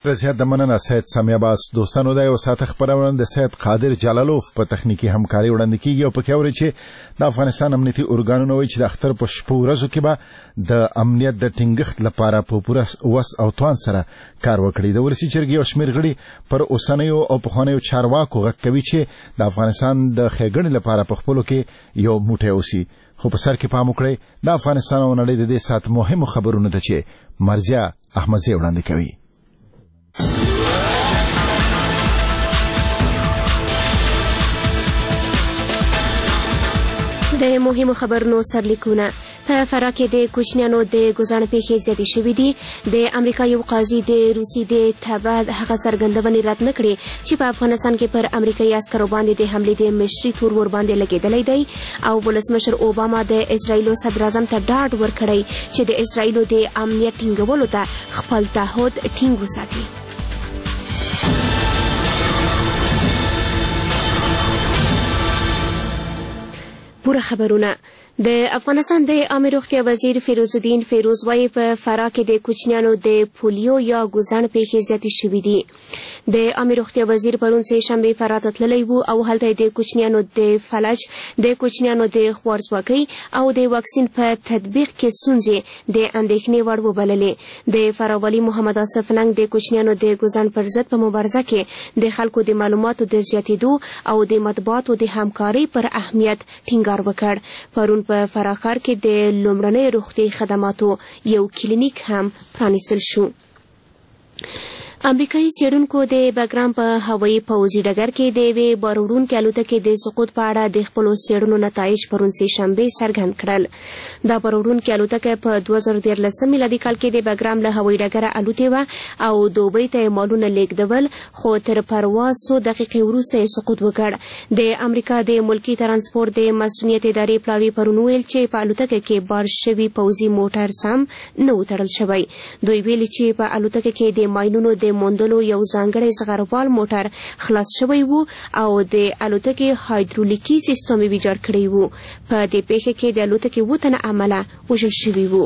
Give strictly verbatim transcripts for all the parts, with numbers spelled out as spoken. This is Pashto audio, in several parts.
رضایت د مننه سید سامی عباس. دوستانو دا یو ساعت خبرونه د سید قادر جلالوف په تخنیکی همکاري وړاندې کیږي او په کې اوري چې د افغانستان امنیتي ارګانونو وایي چې د اختر په شپو ورځو کې به د امنیت د ټینګښت لپاره په پوره وس او توان سره کار وکړي. د ولسي جرګې او شمېر غړي پر اوسنیو او پخوانیو چارواکو غږ کوي چې د افغانستان د ښېګڼې لپاره په خپلو کې یو موټی اوسي. خو په سر کې پام وکړئ، د افغانستان او نړۍ د دې ساعت مهمو خبرونو ته چې مرزیه احمدزی وړاندې کوي. د مهمو خبرونو سرلیکونه. په فراه کې د کوچنیانو د ګزاڼ پیښې زیاتې شوې دي. د امریکا یو قاضي د روسي د تبعید هغه څرګندونې رد نه کړې چې په افغانستان کې پر امریکایي عسکرو باندې د حملې د مشري تور ور باندې لګېدلی دی. او ولسمشر اوباما د اسرائیلو صدراعظم ته ډاډ ورکړی چې د اسرائیلو د امنیت ټینګولو ته خپل تعهد ټینګ وساتي. پوره خبرونه. د افغانستان د عامه روغتیا وزیر فیروز الدین فیروز وايي په فراه کې د کوچنیانو د پولیو یا ګزاڼ پیښې زیاتې شوې دي. د عامه روغتیا وزیر پرون سه شنبه فراه ته تللی و او هلته د کوچنیانو د فلج، د کوچنیانو د خوارځواکۍ او د واکسین په تطبیق کې ستونزې د اندېښنې وړ وبللې. د فراه والي محمد آصف ننګ د کوچنیانو د ګزاڼ پر ضد په مبارزه کې د خلکو د معلوماتو د زیاتېدو او د مطبوعاتو د همکارۍ پر اهمیت ټینګار وکړ. پرون په فراه ښار کې د لومړنۍ روغتي خدماتو یو کلینیک هم پرانیستل شو. امریکایي څېړونکو د بګرام په هوایي پوځي ډګر کې د یوې باروړونکې الوتکې د سقوط په اړه د خپلو څېړنو نتایج پرون سه شنبې څرګند کړل. دا باروړونکې الوتکه په دوه زره دیارلسم میلادي کال کې د بګرام له هوایي ډګره الوتې وه او دوبۍ ته یې مالونه لیږدول، خو تر پرواز څو دقیقې وروسته یې سقوط وکړ. د امریکا د ملکي ترانسپورټ د مسؤلیت ادارې پلاوي پرون ویل چې په الوتکه کې بار شوي پوځي موټر سم نه و تړل شوی. دوی ویلي چې په الوتکه کې د ماینونو د موندلو یو ځانګړی زغروال موټر خلاص شوی و او د الوتکې هایدرولیکي سیستم یې ویجاړ کړی و. په دې پیښه کې د الوتکې اووه تنه عمله وژل شوي وو.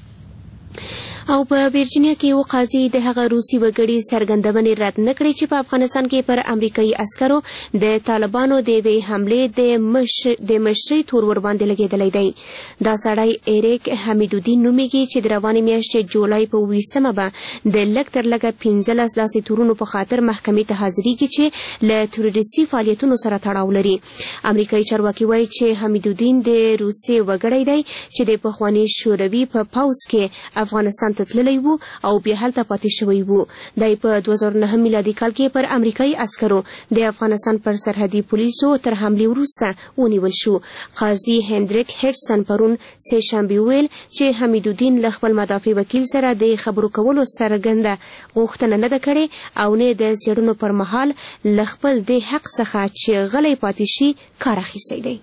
او په ورجینیا کې یو قاضي د هغه روسي وګړي څرګندونې رد نه کړې چې په افغانستان کې پر امریکایي عسکرو د طالبانو د یوې حملې د مشرۍ تور ور باندې لګېدلی دی. دا سړی ایریک حمیدالدین نومیږي چې د روانې میاشتې جولای په اوویشتمه به د لږ تر لږه پنځلس داسې تورونو په خاطر محکمې ته حاضرېږي چې له تروریستي فعالیتونو سره تړاو لري. امریکایي چارواکي وایي چې حمیدالدین د روسیې وګړی دی چې د پخواني شوروي په پوځ کې افغانستان ته تللی و او بیا هلته پاتې شوی و. دی په دوه زره نهم میلادي کال کې پر امریکایي عسکرو د افغانستان پر سرحدي پولیسو تر حملې وروسته ونیول شو. قاضي هندریک هیډسن پرون سه شنبې ویل چې حمیدالدین له خپل مدافع وکیل سره د خبرو کولو څرګنده غوښتنه نه ده کړې او نه د څېړنو پر مهال له خپل د حق څخه چې غلی پاتې شي کار اخیستی دی.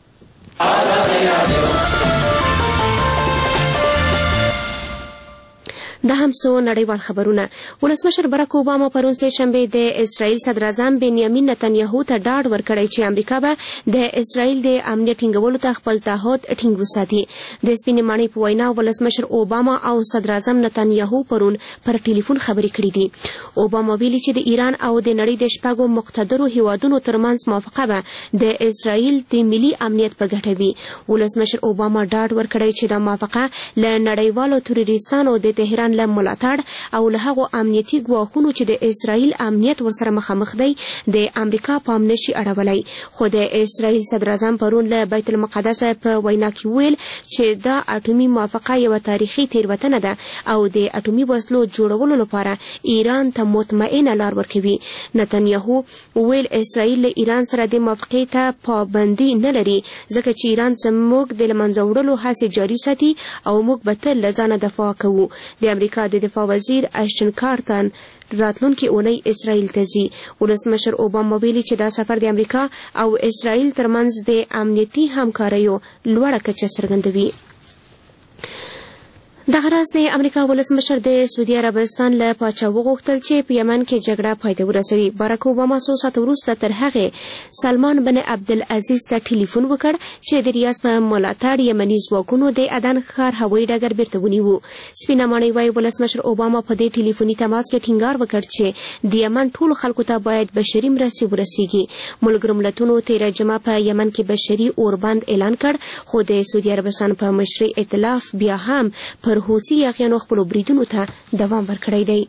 دا هم څو نړیوال خبرونه. ولسمشر براک اوباما پرون سه شنبه د اسرائیل صدراعظم بنیامین نتنیاهو ته ډاډ ورکړی چې امریکا به د اسرائیل د امنیت ټینګولو ته خپل تعهد ټینګ وساتي. د سپینې ماڼۍ په وینا ولسمشر اوباما او صدراعظم نتنیاهو پرون پر ټلیفون خبرې کړې دي. اوباما ویلي چې د ایران او د نړۍ د شپږو مقتدرو هیوادونو ترمنځ موافقه به د اسرائیل د ملي امنیت په ګټه وي. ولسمشر اوباما ډاډ ورکړی چې دا موافقه له نړیوالو تروریستانو د تهران له ملاتړ او له هغو امنیتي ګواښونو چې د اسرائیل امنیت ورسره مخامخ دی د امریکا پام نشي اړولی. خو د اسرائیل صدراعظم پرون له بیت المقدس په وینا کې ویل چې دا اټومي موافقه یوه تاریخي تېروتنه ده او د اټومي وسلو جوړولو لپاره ایران ته مطمئنه لار ورکوي. نتنیاهو ویل اسرائیل له ایران سره د موافقې ته پابندي نه لري ځکه چې ایران زموږ د له منځه وړلو هڅې جاري ساتي او موږ به تل له ځانه دفاع کوو. د امریکا د دفاع وزیر اشتن کارتن راتلونکي اونۍ اسرائیل ته ځي. ولسمشر اوباما ویلي چې دا سفر د امریکا او اسرائیل ترمنځ د امنیتي همکاریو لوړه کچه څرګندوي. دغه راز د امریکا ولسمشر د سعودي عربستان له پاچا وغوښتل چې په یمن کې جګړه پای ته ورسوي. باراک اوباما څو ساعته وروسته تر هغې سلمان بن عبدالعزیز ته ټلیفون وکړ چې د ریاض په ملاتړ یمني ځواکونو د عدن ښار هوایي ډګر بیرته ونیو. سپینه ماڼۍ وایي ولسمشر اوباما په دې ټلیفوني تماس کې ټینګار وکړ چې د یمن ټولو خلکو ته باید بشري مرستې ورسیږي. ملګرو ملتونو تېره جمعه په یمن کې بشري اوربند اعلان کړ، خو د سعودي عربستان په مشرۍ ائتلاف بیا هم پر حوثي یاغیانو خپلو بریدونو ته دوام ورکړی دی.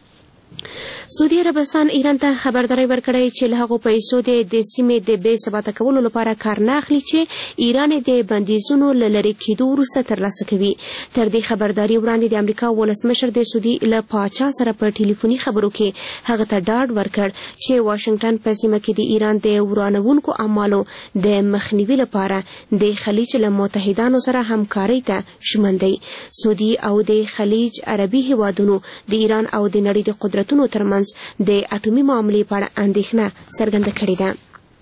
سعودي عربستان ایران ته خبرداری ورکړی چې له هغو پیسو د سیمې د بې ثباته کولو لپاره کار نه اخلي چې ایران د بندیزونو له لرې کېدو وروسته ترلاسه کوي. تر دې خبرداري وړاندې د امریکا ولسمشر د سعودي له پاچا سره په ټلیفوني خبرو کې هغه ته ډاډ ورکړ چې واشنګټن په سیمه کې د ایران د ورانوونکو اعمالو د مخنیوي لپاره د خلیج له متحدانو سره همکارۍ ته ژمن دی. سعودي او د خلیج عربي هیوادونو د ایران او د نړۍ د قدرتونو ترمنځ د اټومي معاملې په اړه اندېښنه څرګنده کړې ده.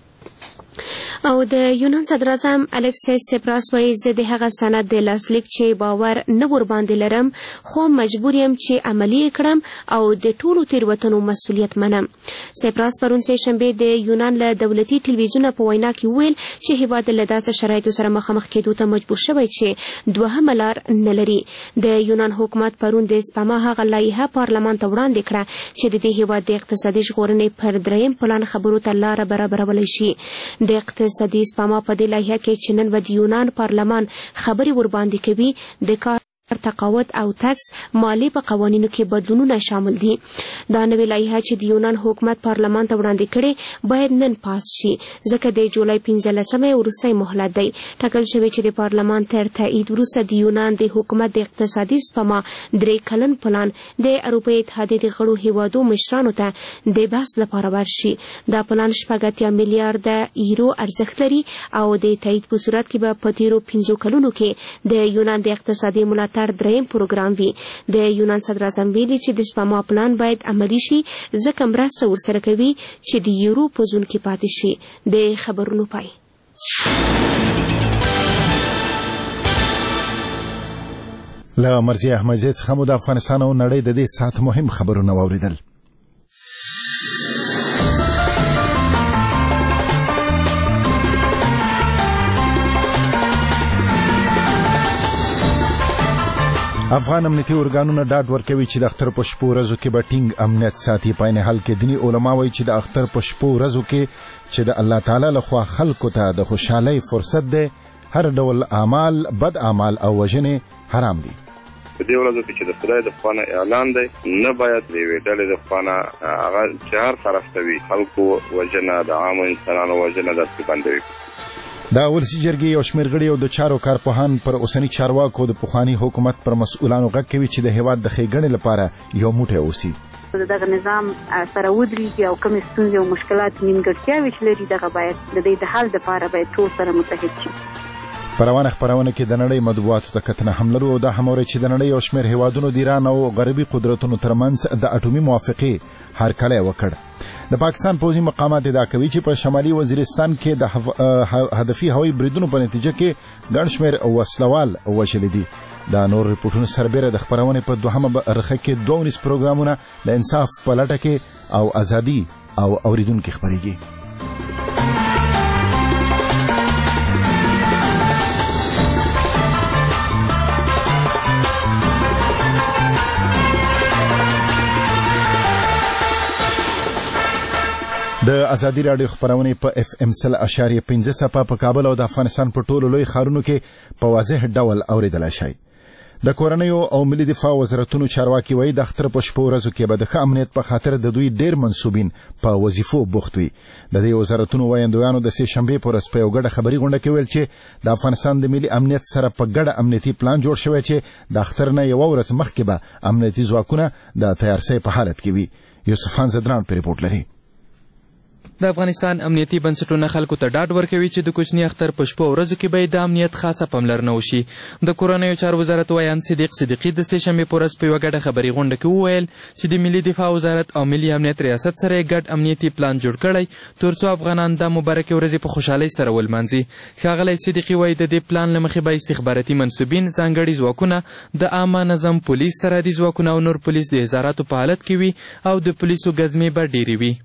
او د یونان صدر اعظم الکسیس سپراس وایي زه د هغه سند د لاسلیک چې باور نه ورباندې لرم، خو مجبور یم چې عملي یې کړم او د ټولو تېروتنو مسؤلیت منم. سپراس پرون سه شنبې د یونان له دولتي ټلویزیون په وینا کې ویل چې هیواد له داسې شرایطو سره مخامخ کېدو ته مجبور شوی چې دوهمه لار نه لري. د یونان حکومت پرون د سپما هغه لایحه پارلمان ته وړاندې کړه چې د دې هیواد د اقتصادي ژغورنې پر دریم پلان خبرو ته لاره برابرولی شي. د اقتصادي سپما په دې لایحه کې چې نن د یونان پارلمان خبرې ورباندې کوي د کار تقاوت او ټکس مالی په قوانینو کې بدلونونه شامل دي. دا نوې لایحه چې د یونان حکومت پارلمان ته وړاندې کړي باید نن پاس شي، ځکه د جولای پنځلسمې وروستی مهلت دی. ټاکل شوی چې د پارلمان تر تایید وروسته د یونان د حکومت د اقتصادي سپما درې کلن پلان د اروپا اتحادیې د غړو هیوادو مشرانو ته د بحث لپاره ورشي. دا پلان شپږ اتیا میلیارډه یورو ارزښت لري او د تایید په صورت کې به په تیرو پنځو کلونو کې د یونان د اقتصادي ملاتړ تر دریم پروګرام وي. د یونان صدر اعظم ویلي چې د سپما پلان باید عملي شي، ځکه مرسته ورسره کوي چې د یورو په زون کې پاتې شي. د خبرونو پای. له مرضیه احمدزی څخه مو د افغانستان او نړۍ د دې ساعت مهم خبرونه واوریدل. افغان امنیتي ارګانونه ډاډ ورکوي چې د اختر په شپو ورځو کې به ټینګ امنیت ساتي. په عین حال کې دیني علما وایي چې د اختر په شپو ورځو کې چې د الله تعالی لخوا خلکو ته د خوشحالۍ فرصت دی، هر ډول اعمال، بد اعمال او وژنې حرام دي. په دې ورځو کې چې د خدای د خوا نه اعلان دی، نه باید د یوې ډلې د خوا نه هغه چې هر طرف ته وي خلکو وژنه، د عامو انسانانو وژنه داسې بندوي. د ولسي جرګې یو شمېر غړي او د چارو کارپوهان پر اوسني چارواکو د پخواني حکومت پر مسؤلانو غږ کوي چې د هیواد د ښېګڼې لپاره یو موټی اوسي. دغه نظام سره ودرېږي او کومې ستونزې او مشکلات نیمګړتیاوې چې لري دغه باید د دې د حل لپاره باید ټول سره متحد شي. په روانه خپرونه کې د نړۍ مطبوعاتو ته کتنه هم لرو او دا هم اورئ چې د نړۍ یو شمېر هیوادونو د ایران او غربي قدرتونو ترمنځ د اټومي موافقې هرکلی وکړ. د پاکستان پوځي مقامات ادعا کوي چې په شمالي وزیرستان کې د هدفي هوایي بریدونو په نتیجه کې ګڼ شمېر وسلوال وژلي دي. دا نور ریپورټونه سربیره د خپرونې په دوهمه برخه کې دوه ونیز پروګرامونه د انصاف په لټه کې او ازادي او اوریدونکو خپرېږي. د ازادي راډیو خبرونه په اف ام سل اشاریه پنځه صفه په کابل او د افغانستان په ټولو لوی ښارونو کې په واضح ډول اوریدلای شي. د کورنیو او ملي دفاع وزارتونو چارواکي وایي د اختر په شپو ورځو کې به د ښه امنیت په خاطر د دوی ډېر منصوبین په وظیفو بوخت وي. د دې وزارتونو وایندویانو د سه شنبې په ورځ په یو ګډه خبري غونډه کې ویل چې د افغانستان د ملي امنیت سره په ګډه امنیتي پلان جوړ شوی چې د اختر نه یو ورځ مخکې به امنیتي ځواکونه د تیارسۍ په حالت کې وي. یوسف خان زدران په ریپورت لري. د افغانستان امنیتي بنسټونه خلکو ته ډاډ ورکوي چې د کوچني اختر په شپو ورځو کې به د امنیت خاصه پاملرنه وشي. د کورنیو چارو وزارت ویان صدیق صدیقي د سې شنبې په ورځ په یوه ګډه خبري غونډه کې وویل چې د ملي دفاع وزارت او ملي امنیت ریاست سره یې ګډ امنیتي پلان جوړ کړی تر څو افغانان دا مبارکې ورځې په خوشحالۍ سره ولمانځي. ښاغلی صدیقي وایي د دې پلان له مخې به استخباراتي منصوبین، ځانګړي ځواکونه، د عامه نظم پولیس، سرحدي ځواکونه او نور پولیس د اظهاراتو په حالت کې وي او د پولیسو ګزمې به ډېرې وي.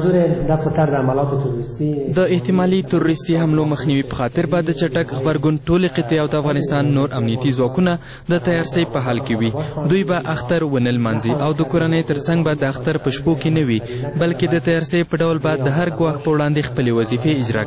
د احتمالي تروریستي حملو مخنیوي په خاطر به د چټک غبرګون ټولې قطعې او د افغانستان نور امنیتي ځواکونه د تیارسۍ په حال کې وي. دوی به اختر ونه لمانځي او د کورنۍ تر څنګ به د اختر په شپو کې نه وي، بلکې د تیارسۍ په ډول به د هر ګواښ په وړاندې خپلې وظیفې اجرا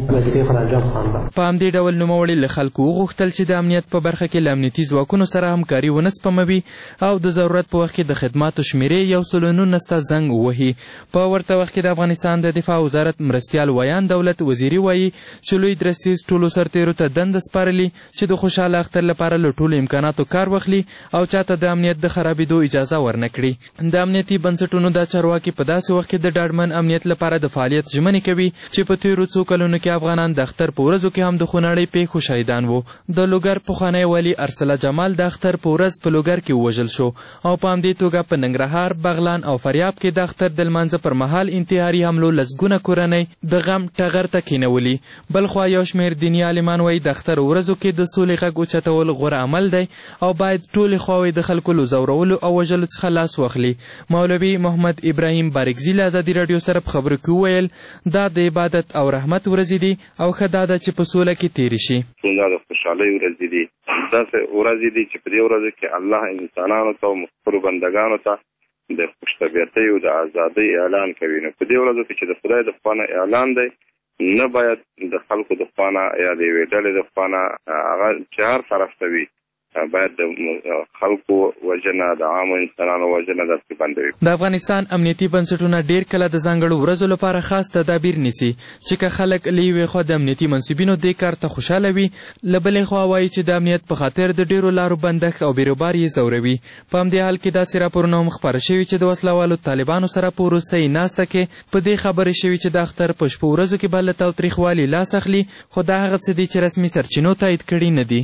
کړي. په همدې ډول نوموړي له خلکو وغوښتل چې د امنیت په برخه کې له امنیتي ځواکونو سره همکاري ونه سپموي او د ضرورت په وخت کې د خدماتو شمیرې یو سل و نولس ته زنګ ووهي. په ورته وخت کې د افغانستان د دفاع وزارت مرستیال ویان دولت وزیري وایي چې لوی درستیز ټولو سرتیرو ته دنده سپارلي چې د خوشحاله اختر لپاره له ټولو امکاناتو کار واخلي او چاته د امنیت د خرابېدو اجازه ورنه کړي. د امنیتي بنسټونو دا چارواکي په داسې وخت کې د ډاډمن امنیت لپاره د فعالیت ژمنې کوي چې په تېرو څو کلونو کې افغانان د اختر په ورځو کې هم د خونړۍ پیښو شهیدان وو. د لوګر پخوانی والي ارسله جمال د اختر په ورځ په لوګر کې ووژل شو او په همدې توګه په ننګرهار، بغلان او فریاب کې د اختر د لمانځه پر مهال انتحاري حملو لسګونه کورنۍ د غم ټغر ته کېنولي. بلخوا یو شمېر دیني عالمان وایي د اختر ورځو کې د سولې غږ اوچتول غوره عمل دی او باید ټولې خواوې د خلکو له ځورولو او وژلو څخه لاس واخلي. مولوي محمد ابراهیم بارکزي له ازادي راډیو سره په خبرو کې وویل دا د عبادت او رحمت ورځې دي او ښه دا ده چې په سوله کې تېرې شي. دا د خوشحالۍ ورځې دي، داسې ورځې دي چې په دې ورځو کې الله انسانانو ته او مخلصو بندګانو ته د خوشطبیعتۍ او د ازادۍ اعلان کوي. نو په دې ورځو کې چې د خدای د خوا نه اعلان دی، نه باید د خلکو د خوا نه یا د یوې ډلې د خوا نه هغه چې هر طرف ته وي باید د خلکو وژنه، د عامو انسانانو وژنه داسې بنده وي. د افغانستان امنیتي بنسټونه ډېر کله د ځانګړو ورځو لپاره خاص تدابیر نیسي چې که خلک له یوې خوا د امنیتي منصوبینو دې کار ته خوشحاله وي، له بلې خوا وایي چې د امنیت په خاطر د ډېرو لارو بندښت او بیروبار یې ځوروي. په همدې حال کې داسې راپورونه هم خپاره شوي چې د وسلوالو طالبانو سره په وروستۍ ناسته کې په دې خبرې شوي چې د اختر په شپو ورځو کې به له تاوتریخوالي لاس اخلي، خو دا هغه څه دي چې رسمي سرچینو تایید کړي نه دي.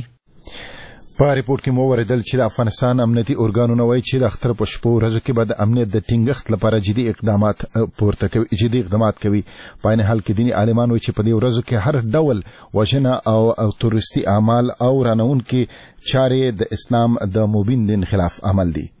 په ریپورت کې مو وریدل چې د افغانستان امنیتي ارګانونه وایي چې د اختر په شپو ورځو کې به د امنیت د ټینګښت لپاره جدي اقدامات پورته کوي جدي اقدامات کوي. په عین حال کې دیني عالمان وایي چې په دې ورځو کې هر ډول وژنه او تروریستي اعمال او رانونکي چارې د اسلام د مبین دین خلاف عمل دي.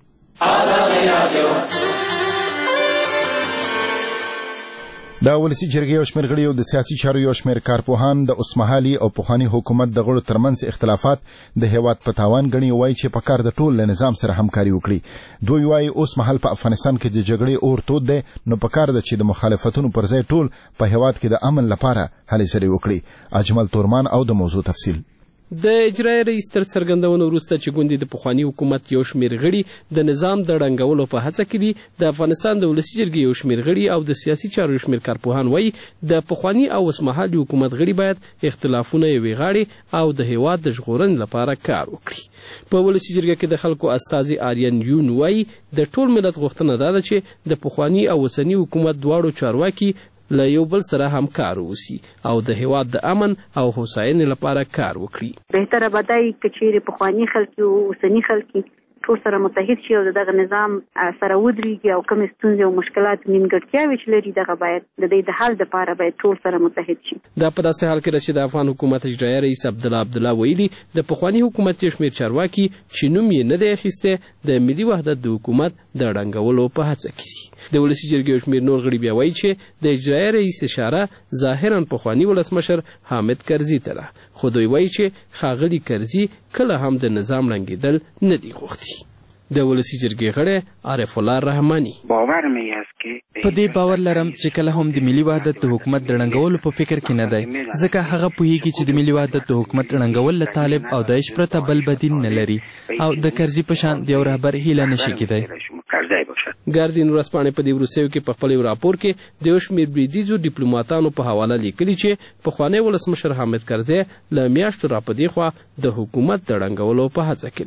د ولسي جرګې یو شمېر غړي او د سیاسي چارو یو شمېر کارپوهان د اوسمهالي او پخواني حکومت د غړو ترمنځ اختلافات د هېواد په تاوان ګڼي. وایي چې په کار د ټول له نظام سره همکاري وکړي. دوی وایي اوس مهال په افغانستان کې د جګړې اور تود دی، نو په کار ده چې د مخالفتونو پر ځای ټول په هېواد کې د امن لپاره هلې ځلې وکړي. اجمل تورمان او د موضوع تفصیل. د اجرایي رئیس تر څرګندونو وروسته چې ګوندې د پخواني حکومت یو شمېر غړي د نظام د ړنګولو په هڅه کې دي، د افغانستان د ولسي جرګې یو شمېر غړي او د سیاسي چارو یو شمېر کارپوهان وایي د پخواني او اوسمهالي حکومت غړي باید اختلافونه یوې غاړې او د هېواد د ژغورنې لپاره کار وکړي. په ولسي جرګه کې د خلکو استازي آریان یون وایي د ټول ملت غوښتنه دا ده چې د پخواني او اوسني حکومت دواړو چارواکي له یو بل سره همکار اوسي او د هېواد د امن او هوساینې لپاره کار وکړي. بهتره به دا وي که چیرې پخواني خلک او اوسني خلک ټول سره متحد شي او دغه نظام سره ودرېږي او کومې ستونزې او مشکلات نیمګړتیاوې چې لري دغه باید د دې د حل دپاره باید ټول سره متحد شي. دا په داسې حال کې ده چې د افغان حکومت اجرایي رئیس عبدالله عبدالله ویلي د پخواني حکومت یو شمېر چارواکي چې نوم یې نه دی اخیستی د ملي وحدت د حکومت د ړنګولو په هڅه کې دي. د ولسي جرګې یو شمېر نور غړي بیا وایي چې د اجرایي رئیس اشاره ظاهرا پخواني ولسمشر حامد کرزي ته ده، خو دوی وایي چې ښاغلي کرزي کله هم د نظام ړنګېدل نه دي غوښتي. د ولسي جرګې غړی عارف الله رحماني باور مې است کې په دې باور لرم چې کله هم د ملي وحدت د حکومت د ړنګولو په فکر کې نه دی، ځکه هغه پوهیږي چې د ملي وحدت د حکومت ړنګول له طالب او داعش پرته بل بدیل نه لري او د کرزي په شان د یو رهبر هیله نشي کېدی. ګاردین ورځپاڼې په دې وروستیو کې په خپل یو راپور کې د یو شمېر بریدیزو ډیپلوماتانو په حواله لیکلي چې پخوانی ولسمشر حامد کرزي له میاشتو راپدې خوا د حکومت د ړنګولو په هڅه کې دی.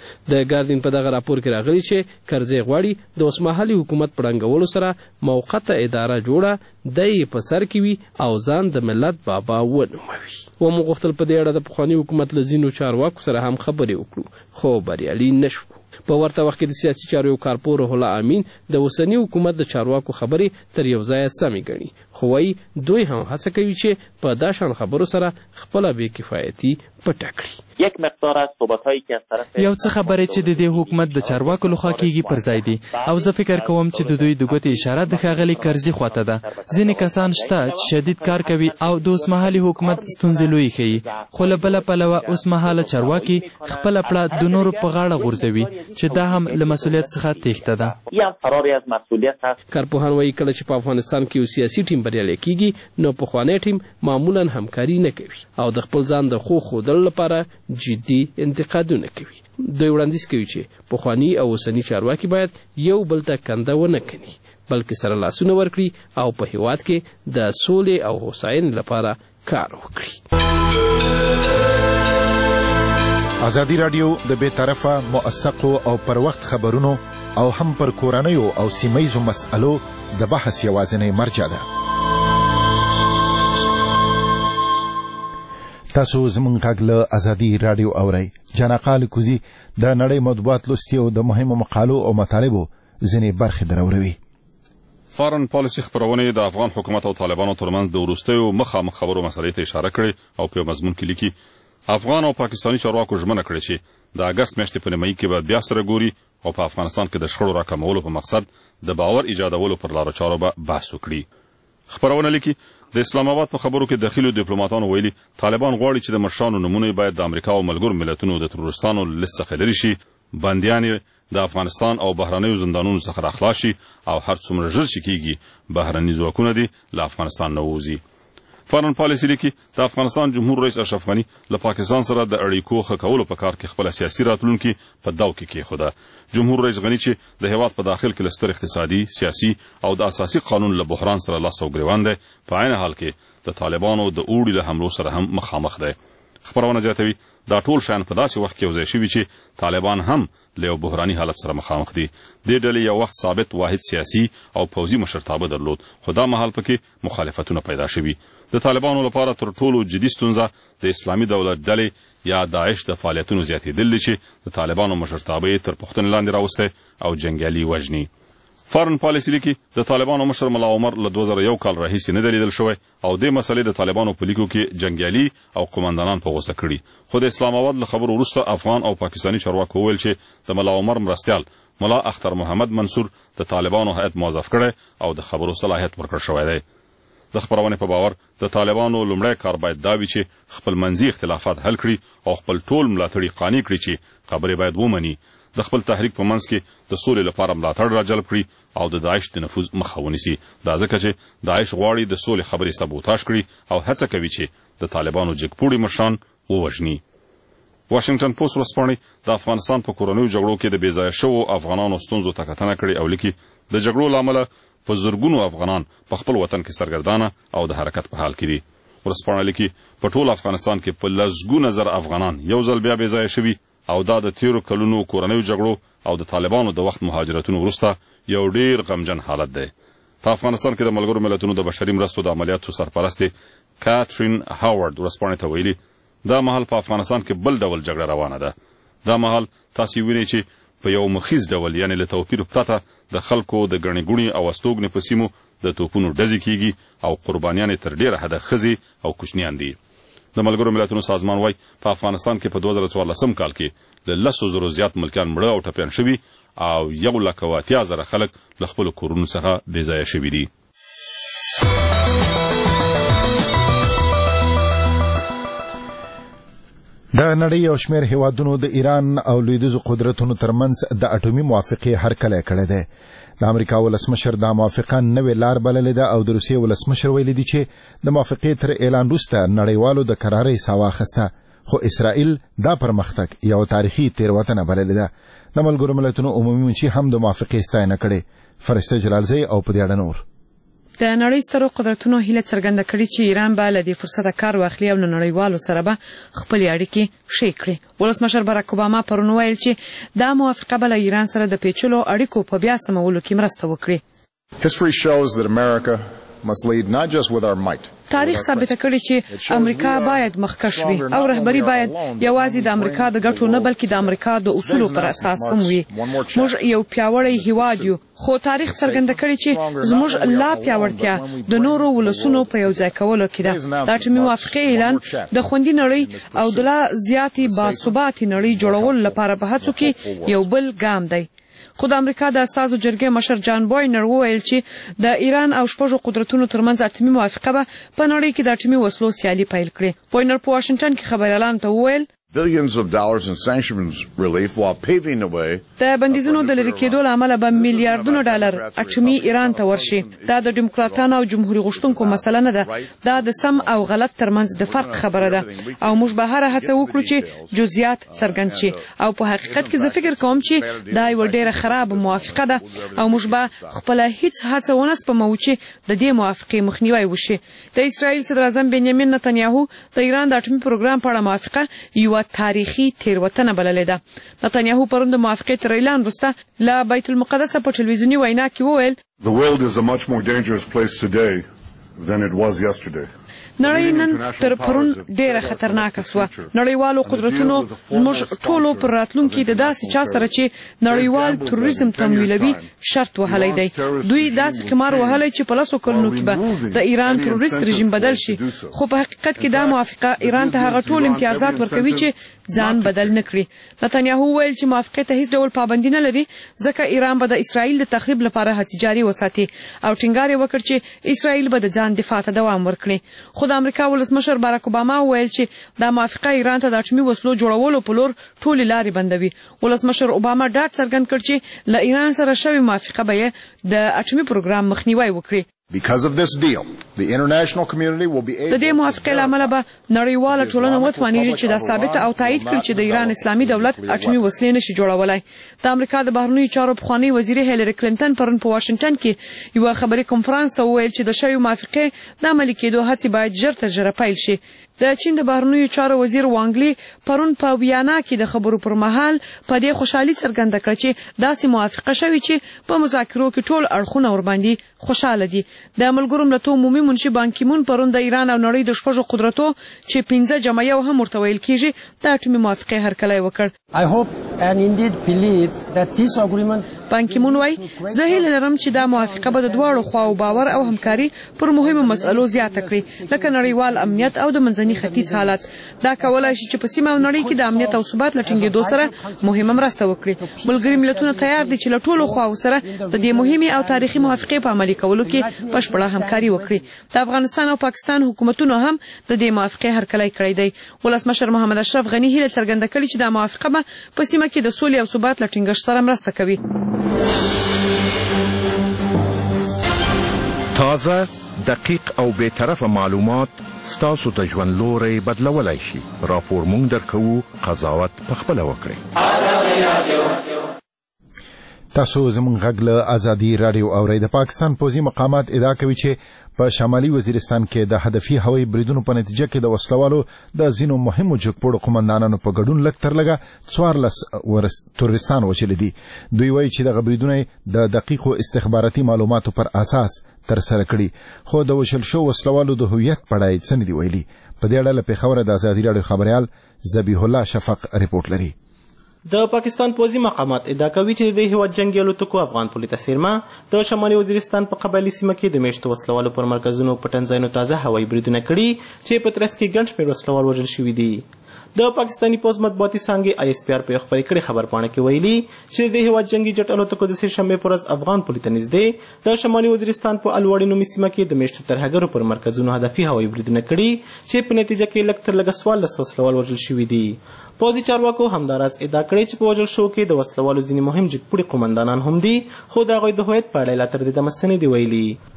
د ګاردین په دغه راپور کې راغلی چې کرزی غواړي د اوسمهالي حکومت په ړنګولو سره موقته اداره جوړه د یې په سر کې وي او ځان د ملت بابا ونوموي. ومو غوښتل په دې اړه د پخواني حکومت له ځینو چارواکو سره هم خبرې وکړو خو بریالي نه شو. په ورته وخت کې د سیاسي چارو کارپور روح الله امین د اوسني حکومت د چارواکو خبرې تر یو ځایه سمې ګڼي خو وایي دوی هم هڅه کوي چې په دا شان خبرو سره خپله بې کفایتي پټه کړي. یک مقدار از صحبت‌هایی که از طرف یو څه خبرې چې د دې حکومت د چارواکو لخوا کیږي پر ځای دي او زه فکر کوم چې د دوی د ګوتې اشاره د ښاغلي کرزي خواته ده. ځینې کسان شته چې شدید کار کوي او د اوسمهالي حکومت ستونزې لویې ښیي خو له بله پلوه اوسمهاله چارواکي خپله پړه د نورو په غاړه غورځوي چې دا هم له مسؤلیت څخه تېښته ده. یا فراری از مسئولیت هست. کارپوهان وایي کله چې په افغانستان کې یو سیاسي ټیم بریالی کیږي نو پخوانی ټیم معمولا همکاري نه کوي او د خپل ځان د ښو ښودلو لپاره جدي انتقادونه کوي. دوی وړاندیز کوي چې پخواني او اوسني چارواکي باید یو بل ته کنده ونه کني بلکې سره لاسونه ورکړي او په هیواد کې د سولې او هوساینې لپاره کار وکړي. ازادي راډیو د بې طرفه موثقو او پر وخت خبرونو او هم پر کورنیو او سیمهیزو مسألو د بحث یوازینی مرجع ده. تاسو زموږ غږ له ازادي راډیو اورئ. جانقال کوزي د نړۍ مطبوعات لوستي او د مهمو مقالو او مطالبو ځینې برخې دروروي. فارن پالیسي خبرونه د افغان حکومت او طالبانو ترمنځ د وروستیو مخامخ خبرو مسلې ته اشاره کړې او په مضمون کې لیکي افغان او پاکستاني چارواکو ژمنه کړې چې د اگست میاشتې په نیمایي کې به بیا سره ګوري او په افغانستان کې د شخړو راکمولو په مقصد د باور ایجادولو پر لارو چارو به بحث وکړي. خبرونه لیکي د اسلام آباد په خبرو کې داخلي ډیپلوماټانو ویلي طالبان غواړي چې د مشرانو نمونه باید د امریکا او ملګرو ملتونو د تروریستانو لیست څخه لرې شي، بندیان د افغانستان او بهرنیو زندانونو څخه راخلاص شي او هر څومره ژر چې کېږي بهرني ځواکونه دې له افغانستان نه ووځي. فارن پالیسي لیکي د افغانستان جمهور رئیس اشرف غني له پاکستان سره د اړیکو ښه کولو په کار کې خپل سیاسي راتلونکي په داو کې کېښوده. جمهور رئیس غني چې د هیواد په داخل کې له ستر اقتصادي، سیاسي او د اساسي قانون له بحران سره لاس او ګریوان دی، په عین حال کې د طالبانو د اوړي له حملو سره هم مخامخ دی. خبرونه زیاتوي دا ټول شیان په داسې وخت کې یوځای شوي چې طالبان هم له یو بحراني حالت سره مخامخ دي. دې ډلې یو وخت ثابت واحد سیاسي او پوځي مشرتابه درلود خو دا مهال پکې مخالفتونه پیدا شوي. د طالبانو لپاره تر ټولو جدي ستونزه د اسلامي دولت ډلې یا داعش د فعالیتونو زیاتېدل دي چې د طالبانو مشرتابه یې تر پوښتنې لاندې راوستی او جنګیالي وژني. فارن پالیسي لیکي د طالبانو مشر ملا عمر له دوه زره یو کال راهیسې نه دی لیدل شوی او دې مسلې د طالبانو په لیکو کې جنګیالي او قومندانان په غوسه کړي. خو د اسلام آباد له خبرو وروسته افغان او پاکستاني چارواکو وویل چې د ملا عمر مرستیال ملا اختر محمد منصور د طالبانو هیئت موظف کړی او د خبرو صلاحیت ورکړ شوی دی. د خبرونې په باور د طالبانو لومړی کار باید دا وي چې خپل منځي اختلافات حل کړي او خپل ټول ملاتړي قانع کړي چې خبرې باید ومني، د خپل تحریک په منځ کې د سولې لپاره ملاتړ راجلب کړي او د داعش د نفوذ مخه ونیسي. دا ځکه چې داعش غواړي د سولې خبرې سبوتاژ کړي او هڅه کوي چې د طالبانو جګپوړي مشران ووژني. واشنگټن پوسټ ورځپاڼې د افغانستان په کورنیو جګړو کې د بې ځایه شوو افغانانو ستونزو ته کتنه کړې او لیکي د جګړو له امله په زرګونو افغانان په خپل وطن کې سرګردانه او د حرکت په حال کې دي. ورځپاڼه لیکي په ټول افغانستان کې په لسګونه زره افغانان یو ځل بیا بې ځایه شوي او دا د تیرو کلونو کورنیو جګړو او د طالبانو د وخت مهاجرتونو وروسته یو ډیر غمجن حالت دی. په افغانستان کې د ملګرو ملتونو د بشري مرستو د عملیاتو سرپرستې کاترین هاورد ورځپاڼې ته ویلي دا مهال په افغانستان کې بل ډول جګړه روانه ده. دا مهال تاسې وینئ چې په یو مخیز ډول یعنې له توپیر پرته د خلکو د ګڼې ګوڼې او استوګنې په سیمو د توپونو ډزې کیږي او قربانیانې تر ډیره حده ښځې او کوچنیان دي. د ملګرو ملتونو سازمان وایي په افغانستان کې په دوه زره څوارلسم کال کې له لسو زرو زیات ملکیان مړه او ټپیان شوي او یو لک او اتیا زره خلک له خپلو کورونو څخه بې ځایه شوي دي. د نړۍ یو شمېر هیوادونو د ایران او لویدیځو قدرتونو ترمنځ د اټومي موافقې هرکلی کړی دی. د امریکا ولسمشر دا موافقه نوې لار بللې ده او د روسیې ولسمشر ویلي دي چې د موافقې تر اعلان وروسته نړیوالو د کرارۍ ساه واخیسته، خو اسرائیل دا پرمختګ یو تاریخي تېروتنه بللې ده. د ملګرو ملتونو عمومي منشي هم د موافقې ستاینه کړې. فرشته جلالزی او په دې اړه نور د نړۍ سترو قدرتونو هیله څرګنده کړې چې ایران به له دې فرصته کار واخلي او له نړیوالو سره به خپلې اړیکې ښې کړي. ولسمشر باراک اوباما پرون ویل چې دا موافقه به له ایران سره د پیچلو اړیکو په بیا سمولو کې مرسته وکړي. History shows that America must lead not just with our might. تاریخ ثابته کړي چې امریکا باید مخکښ وي او رهبری باید یوازې د امریکا د ګټو نه بلکې د امریکا د اصولو پر اساس هم وي. موږ یو پیاوړی هیواد یو، خو تاریخ څرګنده کړي چې زموږ لا پیاوړتیا د نورو ولسونو په یو ځای کولو کې ده. دا اټومي موافقې اعلان د خوندي نړۍ او د لا زیاتې باثباتې نړۍ جوړولو لپاره په هڅو کې یو بل ګام دی. خو د امریکا د استازو جرګې مشر جان بوینر وویل چې د ایران او شپږو قدرتونو ترمنځ اټومي موافقه به په نړۍ کې د اټومي وسلو سیالي پیل کړي. بوینر په واشنګټن کې خبريالانو ته وویل billions of dollars in sanctions relief while paving the way. د بندیزونو د لرې کېدو له امله به میلیارډونه ډالر اټومي ایران ته ورشي. دا د ډیموکراتانو او جمهوریت غوښتونکو مسله نه ده، دا د سم او غلط ترمنځ د فرق خبره ده او موږ به هر هڅه وکړو چې جزئیات څرګند شي. او په حقیقت کې زه فکر کوم چې دا یو ډیره خراب موافقه ده او موږ به خپل هیڅ هڅه ونه سپمو چې د دې موافقې مخنیوي وشي. د اسرائیل صدر اعظم بنیامین نتنیاهو د ایران د اټومي پروګرام په اړه موافقه یو تاریخي تیروتنه بللې ده. نتنیاهو پرون د موافقې تر اعلان وروسته له بیت المقدس په ټلویزیوني وینا کې وویل The world is a much more dangerous place today than it was yesterday. نړۍ نن تر پرون ډیره خطرناکه سوه. نړیوالو قدرتونو زموږ ټولو پر راتلونکي د داسې چا سره چې نړیوال تروریزم تمویلوي شرط وهلی دی. دوی داسې قمار وهلی چې په لسو کلونو کې به د ایران تروریست رژیم بدل شي. خو په حقیقت کې دا موافقه ایران ته هغه ټول امتیازات ورکوي چې ځان بدل نه کړي. نتنیاهو ویل چې موافقې ته هیڅ ډول پابندي نه لري ځکه ایران به د اسرائیل د تخریب لپاره هڅې جاري وساتي او ټینګار یې وکړ چې اسرائیل به د ځان دفاع ته دوام ورکړي. خو د امریکا ولسمشر باراک اوباما ویل چې دا موافقه ایران ته د اټومي وسلو جوړولو په لور ټولې لارې بندوي. ولسمشر اوباما ډاډ څرګند کړ چې له ایران سره شوې موافقه به یې د اټومي پروګرام مخنیوی وکړي. Because of this deal, the international community will be able د دې موافقې له امله به نړیواله ټولنه وتوانیږي چې دا ثابته او تایید کړي چې د ایران اسلامي دولت اټومي وسلې نشي جوړولای. د امریکا د بهرنیو چارو پخوانۍ وزیرې هیلری کلینټن پرون په واشنګټن کې یو خبري کنفرانس ته وویل چې د شویو موافقې د عملي کېدو هڅې باید ژر تر ژره پیل شي. د چین د بهرنیو چارو وزیر وانګلی پرون په ویانا کې د خبرو پر مهال په دې خوشحالي څرګنده کړه چې داسې موافقه شوې چې په مذاکرو کې ټول اړخونه ورباندې خوشاله دي. د ملګرو ملتونو عمومي منشي بان کی مون پرون د ایران او نړۍ د شپږو قدرتو چې پنځه جمع یو هم ورته ویل کېږي د اټومي موافقې هرکلی وکړ. I hope and indeed believe that this agreement بان کی مون وايي زه هیله لرم چې دا موافقه به د دواړو خواو باور او همکاري پر مهمو مسألو زیاته کړي لکه نړیوال امنیت او د منځني ختیځ حالات. دا کولای شي چې په سیمه او نړۍ کې د امنیت او ثبات لټینګېدو سره مهمه مرسته وکړي. ملګري ملتونه تیار دي چې له ټولو خواو سره د دې مهمې او تاریخي موافقې په عملي کولو کې بشپړه همکاري وکړي. د افغانستان او پاکستان حکومتونو هم د دې موافقې هرکلی کړی دی. ولسمشر محمد اشرف غني هیله څرګنده کړې چې دا موافقه به په سیمه کې د سولې او ثبات لټینګښت سره مرسته کوي. تازه، دقیق او بے طرفه معلومات ستاسو د ژوند لوري بدلولای شي. راپور مونږ درکوو، قضاوت پخپله وکړئ. تاسو زموږ غږ له ازادي رادیو اورئ. د پاکستان پوځي مقامات ادعا کوي چې په شمالي وزیرستان کې د هدفي هوایي بریدونو په نتیجه کې د وسلوالو د ځینو مهمو جګپوړو قومندانانو په ګډون لږ تر لږه څوارلس تروریستان وژلي دي. دوی وایي چې دغه بریدونه د دقیقو استخباراتي معلوماتو پر اساس ترسره کړي، خو د وژل شوو وسلوالو د هویت په اړه یې څه نه دي ویلي. په دې اړه له پېښوره د ازادي رادیو خبریال ذبیح الله شفق ریپورټ لري. د پاکستان پوځي مقامات ادعا کوي چې د هیواد جنگي الوتکو افغان پولیس سیرما د شمالي وزیرستان په قبایلي سیمه کې د میشتو وسلوالو پر مرکزونو پټنځایونو تازه هوایي بریدونه کړي چې په ترڅ کې ګڼ شمېر وسلوال وژل شوي دي. د پاکستاني پوځ مطبوعاتي څانګې آی اس پی آر په خبرې کړې خبرپاڼه کې ویلي چې د هیواد جنگي جټ الوتکو د سهشنبې په ورځ افغان پولیس ته نږدې د شمالي وزیرستان په الوړې نومي سیمه کې د میشتو ترهګرو پر مرکزونو هدفي هوایي بریدونه کړي چې په نتیجه کې لږ تر لږه څوارلس وسلوال وژل شوي دي. پوځي چارواکو همداراز ادعا کړې چې په وژل شوو کې د وسلوالو ځینې مهم جګپوړي قومندانان هم دي، خو د هغوی د هویت په اړه لا تر دې دمه څه نه دي ویلي.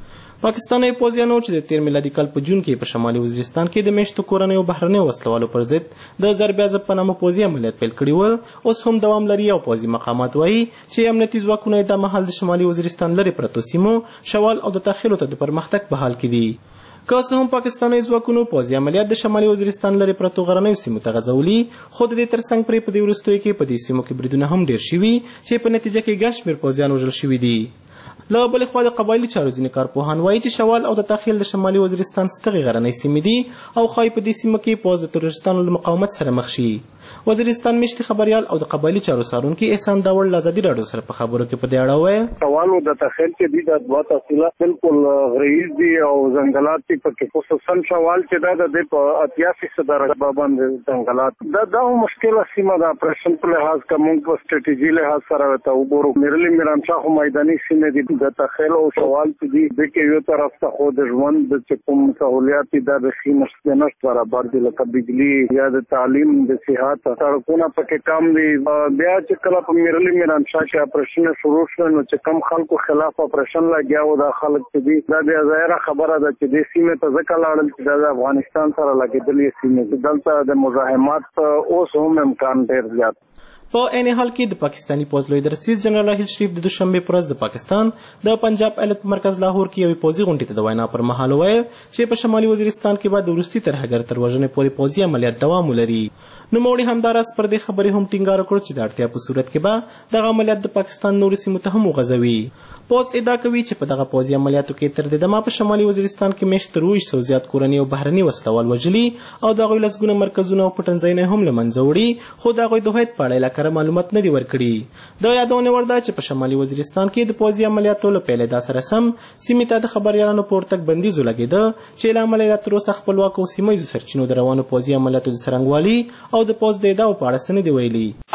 پاکستاني پوځیانو چې د تیر میلادي کال په جون کې په شمالي وزیرستان کې د میشتو کورنیو بهرنیو وسلوالو پر ضد د ضرب عضب په نامه پوځي عملیات پیل کړي ول اوس هم دوام لري او پوځي مقامات وایي چې امنیتي ځواکونه د مهال د شمالي وزیرستان لري پرتو سیمو شوال او د تخیلو ته د پرمختګ په حال کې دي. که څه هم پاکستاني ځواکونو پوځي عملیات د شمالي وزیرستان لري پرتو غرنیو سیمو ته غځولي خو د دې ترڅنګ پرې په دې وروستیو کې په دې سیمو کې بریدونه هم ډېر شوي چې په نتیجه کې ګڼ شمېر پوځیان وژل شوي دي. له بلې خوا د قبایلي چارو ځینې کارپوهان وایي چې شوال او د تخیل د شمالي وزیرستان ستغې غرنۍ سیمې دي او ښایي په دې سیمه کې پوځ د تروریستانو له مقاومت سره مخ شي. وزیرستان میشتي خبریال او د قبایلي چارو څارونکي احسان داوړ له ازادي راډیو سره په خبرو کې په دې اړه وویل شوال او د تخیل چې دي د دوه تحصیلات بالکل غریز دي او ځنګلات دي پکې خصوصا شوال چې دا د په اتیا فیصد رقبه باندې ځنګلات دا دا مشکله سیمه ده پرشن په لحاظ کوم په سټریټیجي لحاظ سره ته وګورو میرلی میرانشاه خو میداني سیمه دي د تخیل او شوال چې دي د کې یو طرف ته خو د ژوند د کوم سہولیات دي د خینشت نشټ برابر دي لکه بجلی یا د تعلیم د صحت سړکونه پکې کم دي بیا چې کله په میرلی میرانشاه کې اپریشن شروع شو نو چې کم خلکو خلاف اپریشن لګیا و دا خلک چې دي دا بیا ظاهره خبره ده چې د سیمې ته ځکه لاړل چې د افغانستان سره لګېدلې سیمې دلته د مزاحمت اوس هم امکان ډېر زیات. په عین حال کې د پاکستاني پوځ لوی درسیز جنرال راحیل شریف د دوشنبه پر ورځ د پاکستان د پنجاب ایالت په مرکز لاهور کې یوې پوځي غونډې ته د وینا پر مهال وویل چې په شمالي وزیرستان کې به د وروستي ترهګر تر وژنې پورې پوځي عملیات دوام ولري. نوموړي همداراز پر دې خبرې هم ټینګار وکړ چې د اړتیا په صورت کې به دغه عملیات د پاکستان نورو سیمو ته هم وغځوي. پوځ ادعا کوي چې په دغه پوځي عملیاتو کې تر دې دمه په شمالي وزیرستان کې میشت تر اووه سوه زیات کورني او بهرني وسلوال وژلي او د هغوی لسګونه مرکزونه او پټنځایونه هم له منځه وړي خو د هغوی د هویت په اړه یې لا کره معلومات نه دي ورکړي. د یادونې وړ ده چې په شمالي وزیرستان کې د پوځي عملیاتو له پیلېدا سره سم سیمې ته د خبریالانو په ورتګ بندیز ولګېده چې له امله یې تر اوسه خپلواکو سیمه ییزو سرچینو د روانو پوځي عملیاتو د څرنګوالي او د پوځ د ادعاو په اړه څه نه دي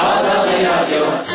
ویلي.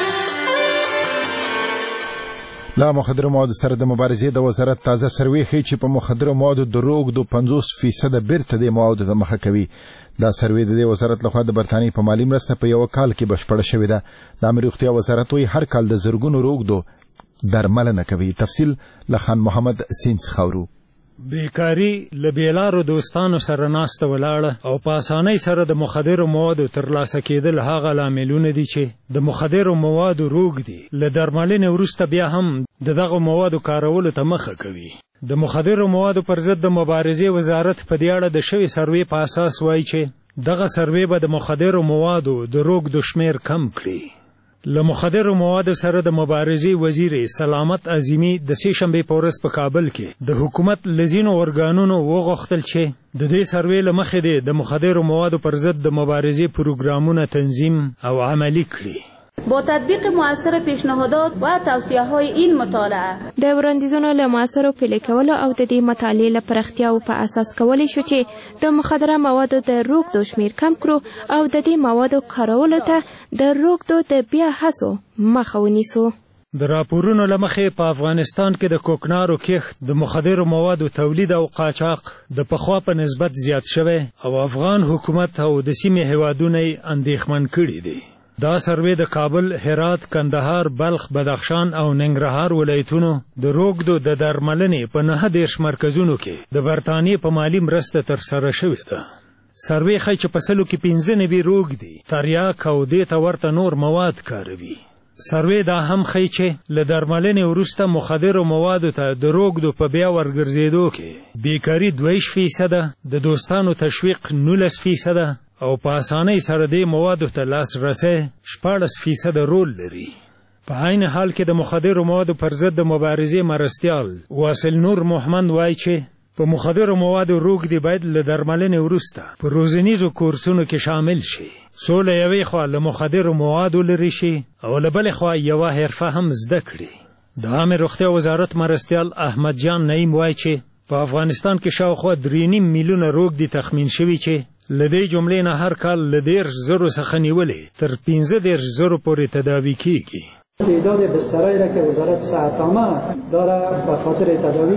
لا مخدره موادو سره د مبارزې د وزارت تازه سروې ښیي چې په مخدره موادو د روږدو پنځوس فیصده بیرته د موادو ته مخه کوي. دا سروې د دې وزارت لخوا د برتانیې په مالي مرسته په یو کال کې بشپړه شوې ده. د امر روغتیا وزارت وایي هر کال د زرګونو روږدو درملنه کوي. تفصیل له خان محمد سین څخه اورو. بیکاری له بیلارو دوستانو سره ناسته ولاړه او په اسانۍ سره د مخدرو موادو ترلاسه کېدل هغه لاملونه دي چې د مخدرو موادو روږدي له درملنې وروسته بیا هم د دغه موادو کارولو ته مخه کوي. د مخدرو موادو پر ضد د مبارزې وزارت په دې اړه د شوې سروې په اساس وایي چې دغه سروې به د مخدرو موادو د روږدو شمیر کم کړي. له مخدرو موادو سره د مبارزې وزیر سلامت عظیمی د سې شنبې په ورځ په کابل کې د حکومت له ځینو ارګانونو وغوښتل چې د دې سروې له مخې د مخدرو موادو پر ضد د مبارزې پروګرامونه تنظیم او عملي کړي. با تطبیق مؤثر پیشنهادات و توصیه های این مطالعه د وړاندیزونو له مؤثرو پلي کولو او د دې مطالعې له پراختیاو په اساس کولی شو چې د مخدره موادو د روږدو شمیر کم کړو او د دې موادو کارولو ته د روږدو د بیا هڅو مخه ونیسو. د راپورونو له مخې په افغانستان کې د کوکنارو کښت د مخدرو موادو تولید او قاچاق د پخوا په نسبت زیات شوی او افغان حکومت او د سیمې هیوادونه یې اندېښمن کړي دي. دا سروې د کابل، هرات، کندهار، بلخ، بدخشان او ننګرهار ولایتونو د روږدو د درملنې په نهه دېرش مرکزونو کې د برتانیې په مالي مرسته ترسره شوې ده. سروې ښیي چې په سلو کې پنځه نوي روږدي، تریاک او دې ته ورته نور مواد کاروي. سروې دا هم ښیي چې له درملنې وروسته مخدرو موادو ته د روږدو په بیا ورګرځېدو کې بیکاري دوه فیصده، د دوستانو تشویق نولس فیصده او په اسانۍ سره دې موادو ته لاسرسی شپاړس فیصده رول لري. په عین حال کې د مخدرو موادو پر ضد د مبارزې مرستیال واصل نور محمد وایي چې په مخدرو موادو روږدي باید له درملنې وروسته په روزنیزو کورسونو کې شامل شي، څو له یوې خوا له مخدرو موادو لرې شي او له بلې خوا یوه حرفه هم زده کړي. د عامې روغتیا وزارت مرستیال احمد جان نعیم وایي چې په افغانستان کې شاوخوا درې نیم میلیونه روږدي تخمین شوي چې له دې جملې نه هر کال له دېرش زرو څخه نیولې تر پنځه دېرش زرو پورې تداوي کیږي. تعداد بسترهایی را که وزارت صحت‌نامه داره به خاطر تداوی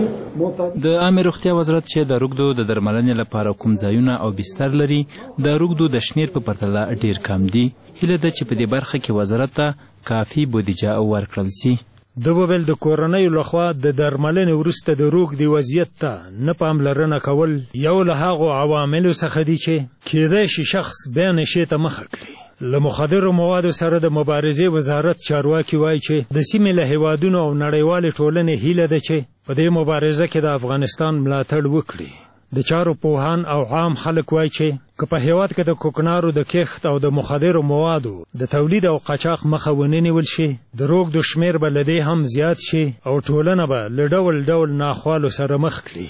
د عامې روغتیا وزارت چې د روږدو د درملنې لپاره کوم ځایونه او بستر لري د روږدو د شمیر په پرتله ډیر کم دي. هیله ده چې په دې برخه کې وزارت ته کافي بودیجه ورکړل شي. د وویل د کورنیو لخوا د درملنې وروسته د روږدي وضعیت ته نه پاملرنه کول یو له هغو عواملو څخه دي چې کیدای شي شخص بیا نشې ته مخه کړي. له مخدرو موادو سره د مبارزې وزارت چارواکي وایي چې د سیمې له هیوادونو او نړیوالې ټولنې هیله ده چې په دې مبارزه کې د افغانستان ملاتړ وکړي. د چارو پوهان او عام خلک وایي چې که په هیواد کې د کوکنارو د کښت او د مخدرو موادو د تولید او قاچاق مخه ونیول شي، د روږدو شمیر به له دې هم زیات شي او ټولنه به له ډول ډول ناخوالو سره مخ کړي.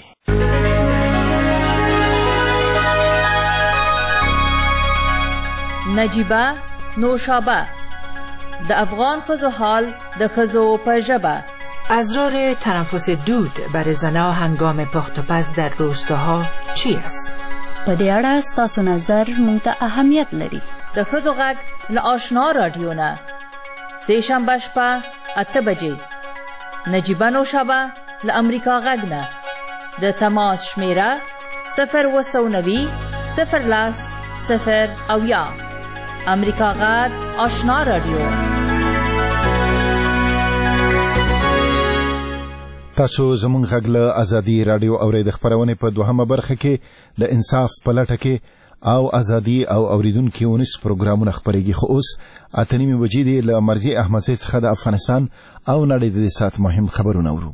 نجیبه نوشابه د افغان ښځو حال د ښځو په ژبه. اسرار تنفس دود برای زنها هنگام پخت و پز در روستاها چی است؟ په دې اړه ستاسو نظر موږ ته اهمیت لري. د ښځو غږ له آشنا راډیو نه سه شنبه شپه اته بجې. نجیبه نوشابه له امریکا غږ نه. د تماس شمیره صفر اوه سوه نوي صفر لس صفر اویا. امریکا غږ آشنا راډیو. تاسو زمونږ غږ له ازادي راډیو اورېد خپرونې په دوهمه برخه کې د انصاف په لټه کې او ازادي او اوریدونکو ونس پروګرامونه خپرېږي. خو اوس اته نیمې بجې دي. له مرضي احمدزی څخه د افغانستان او نړۍ د دې ساعت مهم خبرونه اورو.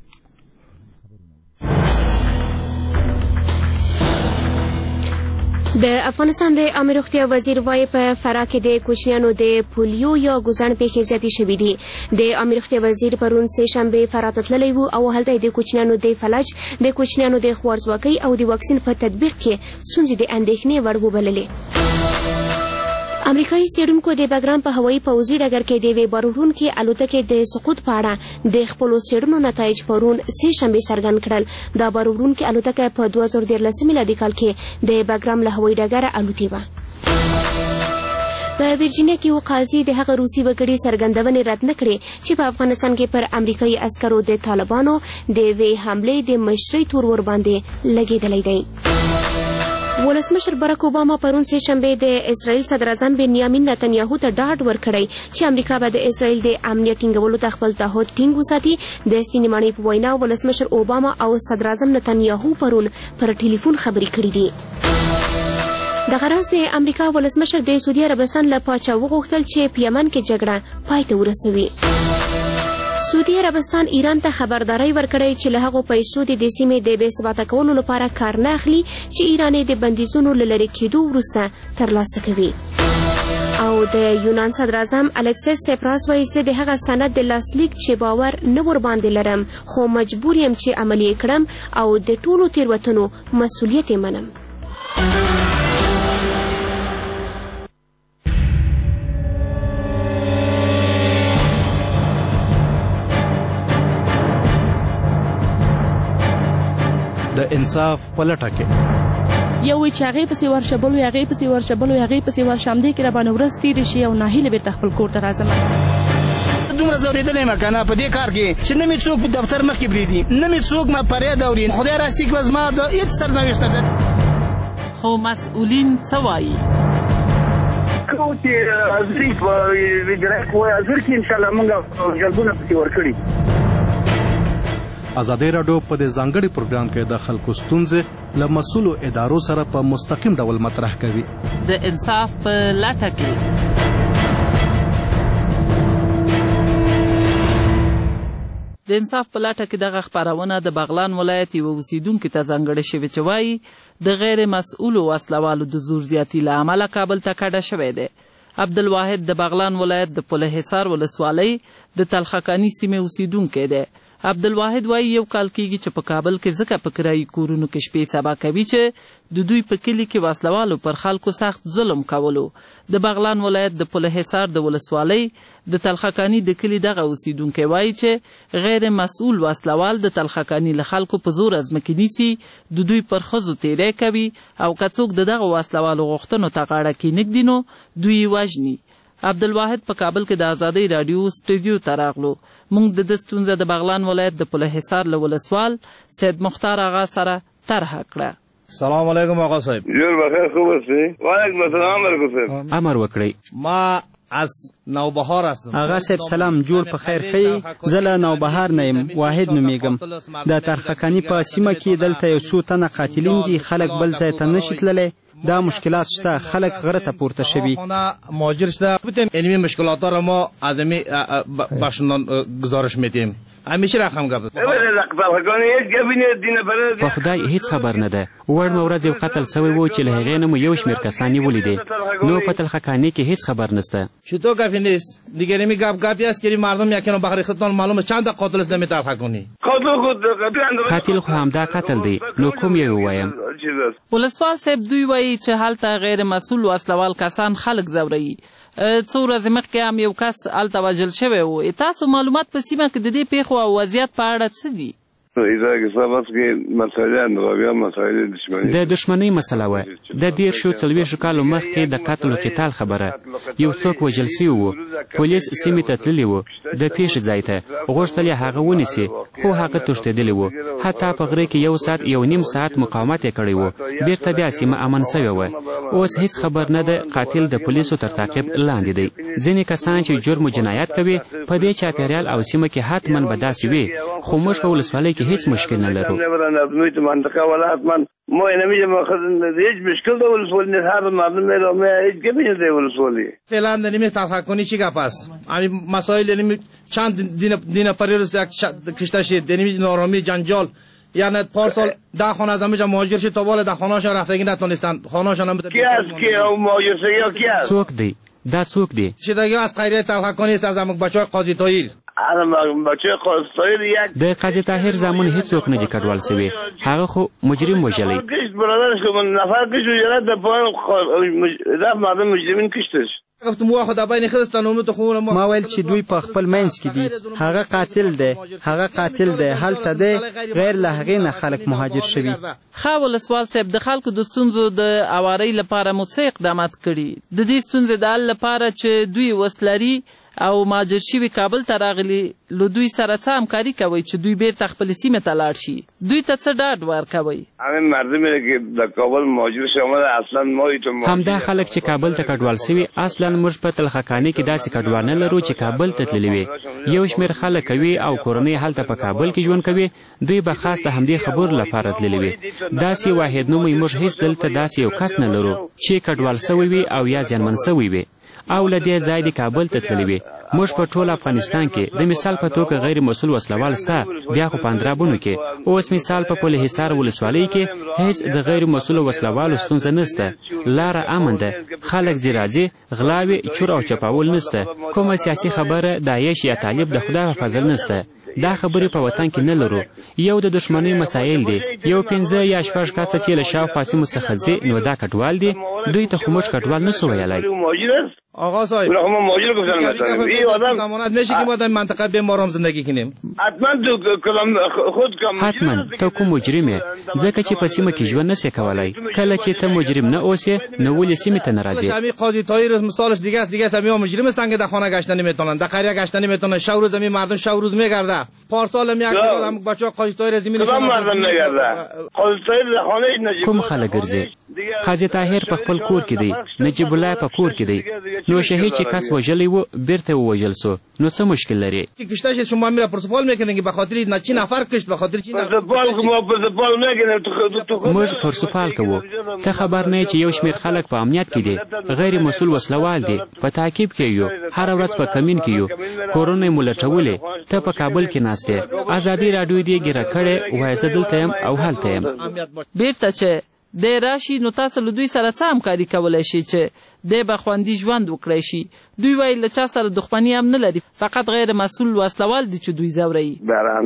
د افغانستان د عامه روغتیا وزیر وایي په فراه کې د کوچنیانو د پولیو یا ګوزڼ پیښې زیاتې شوې دي. د عامه روغتیا وزیر پرون سه شنبې فراه ته تللی و او هلته د کوچنیانو د فلج، د کوچنیانو د خوارځواکۍ او د واکسین په تطبیق کې ستونزې د اندېښنې وړ وبللې. امریکایي څېړونکو د بګرام په هوایي پوځي ډګر کې د یوې بارونکې الوتکې د سقوط په اړه د خپلو څېړنو نتایج پرون سه شنبې څرګند کړل. دا بارونکې الوتکه په دوه زره دیارلس میلادي کال کې د بګرام له هوایي ډګره الوتې وه. په ورجینیا کې یو قاضي د هغه روسي وګړي څرګندونې رد نه کړې چې په افغانستان کې پر امریکایي عسکرو د طالبانو د یوې حملې د مشرۍ تور ور باندې لګېدلی دی. ولسمشر براک اوباما پرون سه شنبې د اسرائیل صدر اعظم بنیامین نتنیاهو ته ډاډ ورکړی چې امریکا به د اسرائیل د امنیت ټینګولو ته خپل تعهد ټینګ وساتي. د سپینې ماڼۍ په وینا ولسمشر اوباما او صدر اعظم نتنیاهو پرون پر ټلیفون خبرې کړې دي. دغه راز د امریکا ولسمشر د سعودي عربستان له پاچا وغوښتل چې په یمن کې جګړه پای ته ورسوي. سعودي عربستان ایران ته خبرداری ورکړی چې له هغو پیسو د دې سیمې د بې ثباته کولو لپاره کار نه اخلي چې ایران یې د بندیزونو له لرې کېدو وروسته ترلاسه کوي. او د یونان صدر اعظم الکسیس سپراس وایي زه د هغه سند د لاسلیک چې باور نه ورباندې لرم، خو مجبور یم چې عملي یې کړم او د ټولو تېروتنو مسؤلیت یې منم. د انصاف په لټه کې یو وی چې هغې پسې ورشبلو هغې پسې ورشبلو هغې پسې ورشمدې کې راباندې ورځ تېرې شي او ناهیله بېرته خپل کور ته راځم. دومره ځورېدلی یم که نه په دې کار کې چې نه مې څوک په دفتر مخکې پرېږدي، نه مې څوک ما فریاد اوري. خدای راستي کې به زما د هېڅ سرنوشت نه ده. خو مسؤلین څه وایي؟ کوم چې حاضري په وزارت وایي حاضر کې انشاءالله موږ جلبونه پسې ورکړي. ازادي راډیو په دې ځانګړي پروګرام کې د خلکو ستونزې له مسؤلو ادارو سره په مستقیم ډول مطرح کوي. د انصاف په لټه کې د انصاف په لټه کې دغه خپرونه د بغلان ولایت یو اوسیدونکي ته ځانګړې شوې چې وایي د غیر مسؤلو وسلوالو د زور زیاتي له امله کابل ته کډه شوی دی. عبدالواحد د بغلان ولایت د پل حصار ولسوالۍ د تلخکاني سیمې اوسیدونکی دی. عبدالواحد وایي یو کال کېږي چې په کابل کې ځکه په کرایي کورونو کې شپې سبا کوي چې د دوی په کلي کې وسلوالو پر خلکو سخت ظلم کولو. د بغلان ولایت د پل حصار د ولسوالۍ د تلخکاني د کلي دغه اوسیدونکی وایي چې غیر مسؤل وسلوال د تلخکاني له خلکو په زور ځمکې نیسي، د دوی پر ښځو تیری کوي او که څوک د دغه وسلوالو غوښتنو ته غاړه کېنږدي نو دوی یې وژني. عبدالواحد په کابل کې د ازادۍ راډیو سټوډیو ته راغلو. موږ د ده ستونزه د بغلان ولایت د پل حصار له ولسوال سید مختار آغا سره طرحه کړه. سلام علیکم آقا صاحب. جور بخیر، خوب هستی؟ وعلیکم السلام علیکم صاحب. امر وکړئ. ما از نوبهار هستم. آقا صاحب سلام، جوړ په خیر ښه. زه له نوبهار نه یم، واحد نومیږم. د ترخکاني په سیمه کې دلته یو څو تنه قاتلین دي، خلک بل ځای ته نشي تللی. دا مشکلات شته، خلک غره ته پورته شوي. مهاجر شده. علمی مشکلات را ما از امی باشندان گزارش میدیم. همیشه رقم گفت. په خدای هیڅ خبر نه ده. وړمه ورځ یو قتل سوی و چې له هغې نه مو یو شمېر کسان نیولي دي. نو په تلخکاني کې هیڅ خبر نشته. شتو گفی نیست. دیگه نمی گپ گپی است که مردم یکنو بخری خودتان معلومه چند قاتل است نمی تلخکانی. قاتل خو همدا قتل دی. نو کوم یې ووایم؟ ولسوال صاحب دوی وایي چې هلته غیر مسؤل وسلوال کسان خلک ځوروي. څو ورځې مخکې هم یو کس هلته وژل شوی و. تاسو معلومات په سیمه کې د دې پیښو او وضعیت په اړه څه دي؟ د دشمنۍ مسله وه. د دېرشو څلوېښتو کالو مخکې د قتل و قتال خبره. یو څوک وژل سوی و. پولیس سیمې ته تللی و، د پیښې ځای ته. غوښتل یې هغه ونیسي، خو هغه تښتېدلی و. حتی په غره کې یو ساعت یو نیم ساعت مقاومت یې کړی و. بېرته بیا سیمه امن سوې وه. اوس هیڅ خبر نه ده. قاتل د پولیسو تر تعقیب لاندې دی. ځینې کسان چې جرم و جنایت کوي په دې چاپېریال او سیمه کې حتما به داسې وي، خو موږ په ولسوالۍ کې هیڅ مشکل نه لرو. ما نمی‌دونم هیچ مشکل داره ولسوالی نیست. هر مردم میرم هیچ گپی نیست ولسوالی. فعلا نمی تلخکانی چی گپ است؟ همین مسائل نمی چند دین دین پریروز یک کشته شد. نمی نارامی جنجال. یعنی پارسال ده خانه از همینجا مهاجر شد تا بالا ده خانه‌شان رفتگی نتونستن. خانه‌شان هم کی است کی او مهاجر یا کی است؟ څوک دی؟ دا څوک دی؟ شدگی از خیریه تلخکانی است از همون بچه‌های قاضی طاهر. د قاضي طاهر زامن هیڅوک نه دي کډوال سوي. هغه خو مجرم وژلی. ما ویل چې دوی په خپل منځ کې دي. هغه قاتل دی، هغه قاتل دی، هلته دی. غیر له هغې نه خلک مهاجر شوي. ښه ولسوال صاحب، د خلکو د ستونزو د اوارۍ لپاره مو څه اقدامات کړي؟ د دې ستونزې د حل لپاره چې دوی وس لري او مهاجر شوي کابل ته راغلي، له دوی سره څه همکاري کوئ چې دوی بیرته خپلې سیمې ته لاړ شي؟ دوی ته څه ډاډ ورکوئ؟ همدا خلک چې کابل ته کډوال سوي، اصلا موږ په تلخکاني کې داسې کډوال نه لرو چې کابل ته تللي وي. یو شمېر خلک کوي او کورنۍ هلته په کابل کې ژوند کوي. دوی به خاص د همدې خبرو لپاره تللي وي. داسې واحد نومئ موږ هیڅ دلته داسې یو کس نه لرو چې کډوال سوی وي او یا زیانمن سوی وي او له دې ځای د کابل ته تللی وي. موږ په ټول افغانستان کې د مثال په توګه غیر مسؤل وسلوال سته، بیا خو په اندرابونو کې. اوس مثال په پل حصار ولسوالۍ کې هیڅ د غیر مسؤل وسلوالو ستونزه نشته. لاره امن ده، خلک ځي راځي، غلاوې چور او چپاول نشته. کومه سیاسي خبره د عیش یا طالب د خدای په فضل نشته. دا خبرې په وطن کې نه لرو. یو د دشمنۍ مسایل دي. یو پنځه یا شپږ کسه چې له شاوخوا سیمو څخه ځي، نو دا کډوال دي. دوی ته خو موږ کډوال نسو ویلی. آقا صاحب ما مهاجر گفتن مثلا این آدم ضمانت میشه که ما در منطقه بیمارم زندگی کنیم؟ حتما تو کلام خود کم حتما ته کوم مجرمه، ځکه چې په سیمه کې ژوند نسې کولای. کله چې ته مجرم نه اوسې، نو ولې سیمې ته نه راځې؟ همین قاضی طاهر مثالش دیگه است. دیگه همین مجرم هستن که در خانه گشتن نمیتونن، در قریه گشتن نمیتونن. شب روز همین مردم شب روز میگرده. پارسال هم یک هم بچه‌ها قاضی طاهر زمین شما مردم میگرده. قاضی طاهر در خانه نجیب کوم خلک ګرځي؟ قاضي طاهر په خپل کور کې دی، نجیب الله په کور کې دی. نو شهید چې کس وژلی و بیرته ووژل سو، نو څه مشکل لري؟ کشته شد شما میره پرسپال میکنین که به خاطر نه چی نفر کشت، به خاطر چی نفر پرسپال ما پرسپال میکنیم. موږ پرسپال کوو. ته خبر نه چې یو شمېر خلک په امنیت کې دي، غیر مسؤل وسلوال دي، په تعقیب کې یو، هر ورځ په کمین کې یو، کورونه مو لټولې. ته په کابل کې ناست یې. ازادي راډیو دې ګیره کړې، وایه زه دلته یم او هلته یم. بیرته چې دی راشي، نو تاسو له دوی سره څه همکاري کولی شي چې دی به خوندي ژوند وکړی شي؟ دوی وایي له چا سره دښمني هم نه لري، فقط غیر مسؤل وسلوال دي چې دوی ځوروي.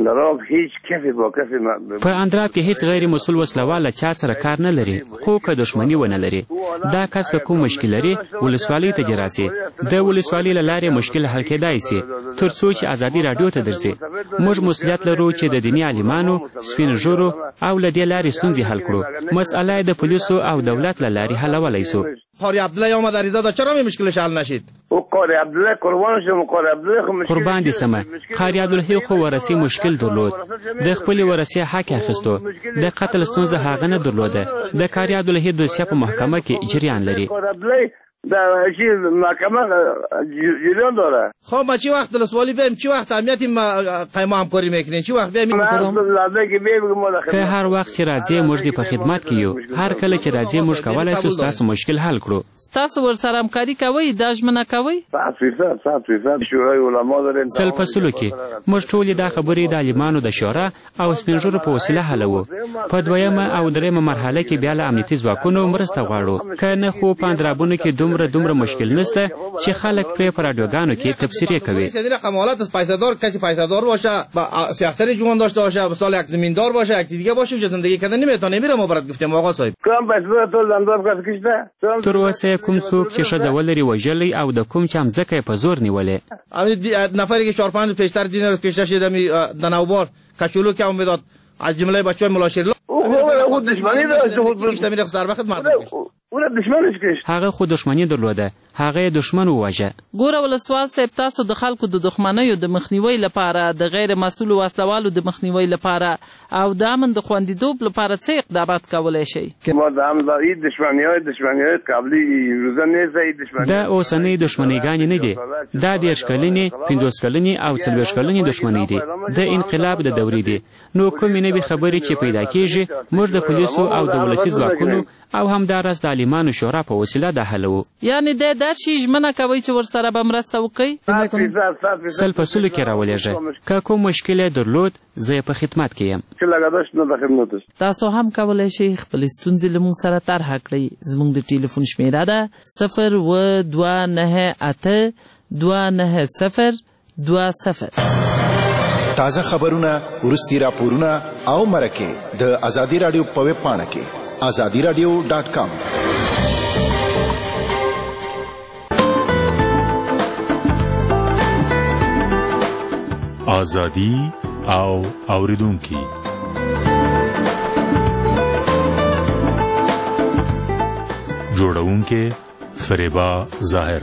په اندراب کې هیڅ غیر مسؤل وسلوال له چا سره کار نه لري، خو که دښمني ونه لري. دا کس که کوم مشکل لري، ولسوالۍ ته دې راسي. د ولسوالۍ له لارې مشکل حل کېدای سي، تر څو چې ازادي راډیو ته درځي. موږ مسؤلیت لرو چې د دیني عالمانو، سپین ږیرو او له دې لارې ستونزې حل کړو. مسئله د پولیسو او دولت له لارې حلولی سو. قاری عبدالله آمد عریضه داد، چرا می مشکلش حل نشید؟ او قاری عبدالله قربان شم. قاری عبدالله خو مشکل قربان دي سمه. قاری عبدالله خو ورثي مشکل درلود. د خپل ورثي حق اخیستو. د قتل ستونزه هغه نه درلوده. د قاری عبدالله دوسیه په محکمه کې جریان لري. دا شی محکمه جریان داره. خب ما چی وقت ولسوالی بیم چی وقت اهمیت قیمه همکاری میکنین چی وقت بیم که هر وخت چې راځي موږ دې په خدمت کې یو هر کله چې راځي موږ کولای شو تاسو مشکل حل کړو. تاسو ورسره همکاري کوئ دا ژمنه کوئ؟ سل په سلو کې موږ ټولې دا خبرې د عالمانو د شورا او سپینږیرو په وسیله حلوو. په دویمه او دریمه مرحله کې بیا له امنیتي ځواکونو مرسته غواړو که نه خو په اندرابونو کې دومره دومره مشکل نشته چې خلک پرې په رادیوګانو کې تبصرې کوي. رقم حالت پیسه‌دار کسی پیسه‌دار باشه سیاست جوان داشته باشه مثلا یک زمیندار باشه یک دیگه باشه که زندگی کردن نمیتونه میره. ما برات گفتیم آقا صاحب کوم پیسه‌دار ټول زندان کس کیشته تر اوسه کوم څوک چې ښځه ولري وژلی او د کوم چې ځمکه په زور نیولې. نفری که چهار پنج پیشتر دینار کشته شده می د نوبار کچولو که میداد از جمله بچه‌های ملاشری خود دشمنی داشت خود کشته میره سر وخت مردم اون دشمنش کشت هغه خود دشمنی درلوده هغه دشمن وواژه. ګوره ولسوال صاحب تاسو د خلکو د دښمنیو د مخنیوي لپاره د غیر مسؤلو وسلوالو د مخنیوي لپاره او د امن د خوندیتوب لپاره څه اقدامات کولی شئ؟ ما د امنیتي دښمنیو دښمنیو قبلي روزه نه زی دښمنی دا اوسنۍ دښمنیګانې نه دي دا دېرش کلنې پنځوس کلنې او څلوېښت کلنې دښمنۍ دي د انقلاب د دورې دي. نو کومې نوې خبرې چې پیدا کېږي موږ د پولیسو او د ولسي ځواکونو او همداراز د عالمانو شورا په وسیله دا حلوو. یعنې د دا شی ژمنه کوئ چې ورسره به مرسته وکړئ؟ سل په سلو کې راولېږه که کوم مشکل یې درلود زه یې په خدمت کې یم. تاسو هم کولی شئ خپلې ستونزې له موږ سره طرحه کړئ. زموږ د ټلیفون شمېره ده صفر اوه دوه نهه اته دوه نهه صفر دوه صفر. تازه خبرونه ورستي راپورونه او مرکه د ازادي رادیو په ویب پاڼه کې ازادي رادیو ډاټ کام. ازادي او اوریدونکي جوړونکي فریبا ظاهر.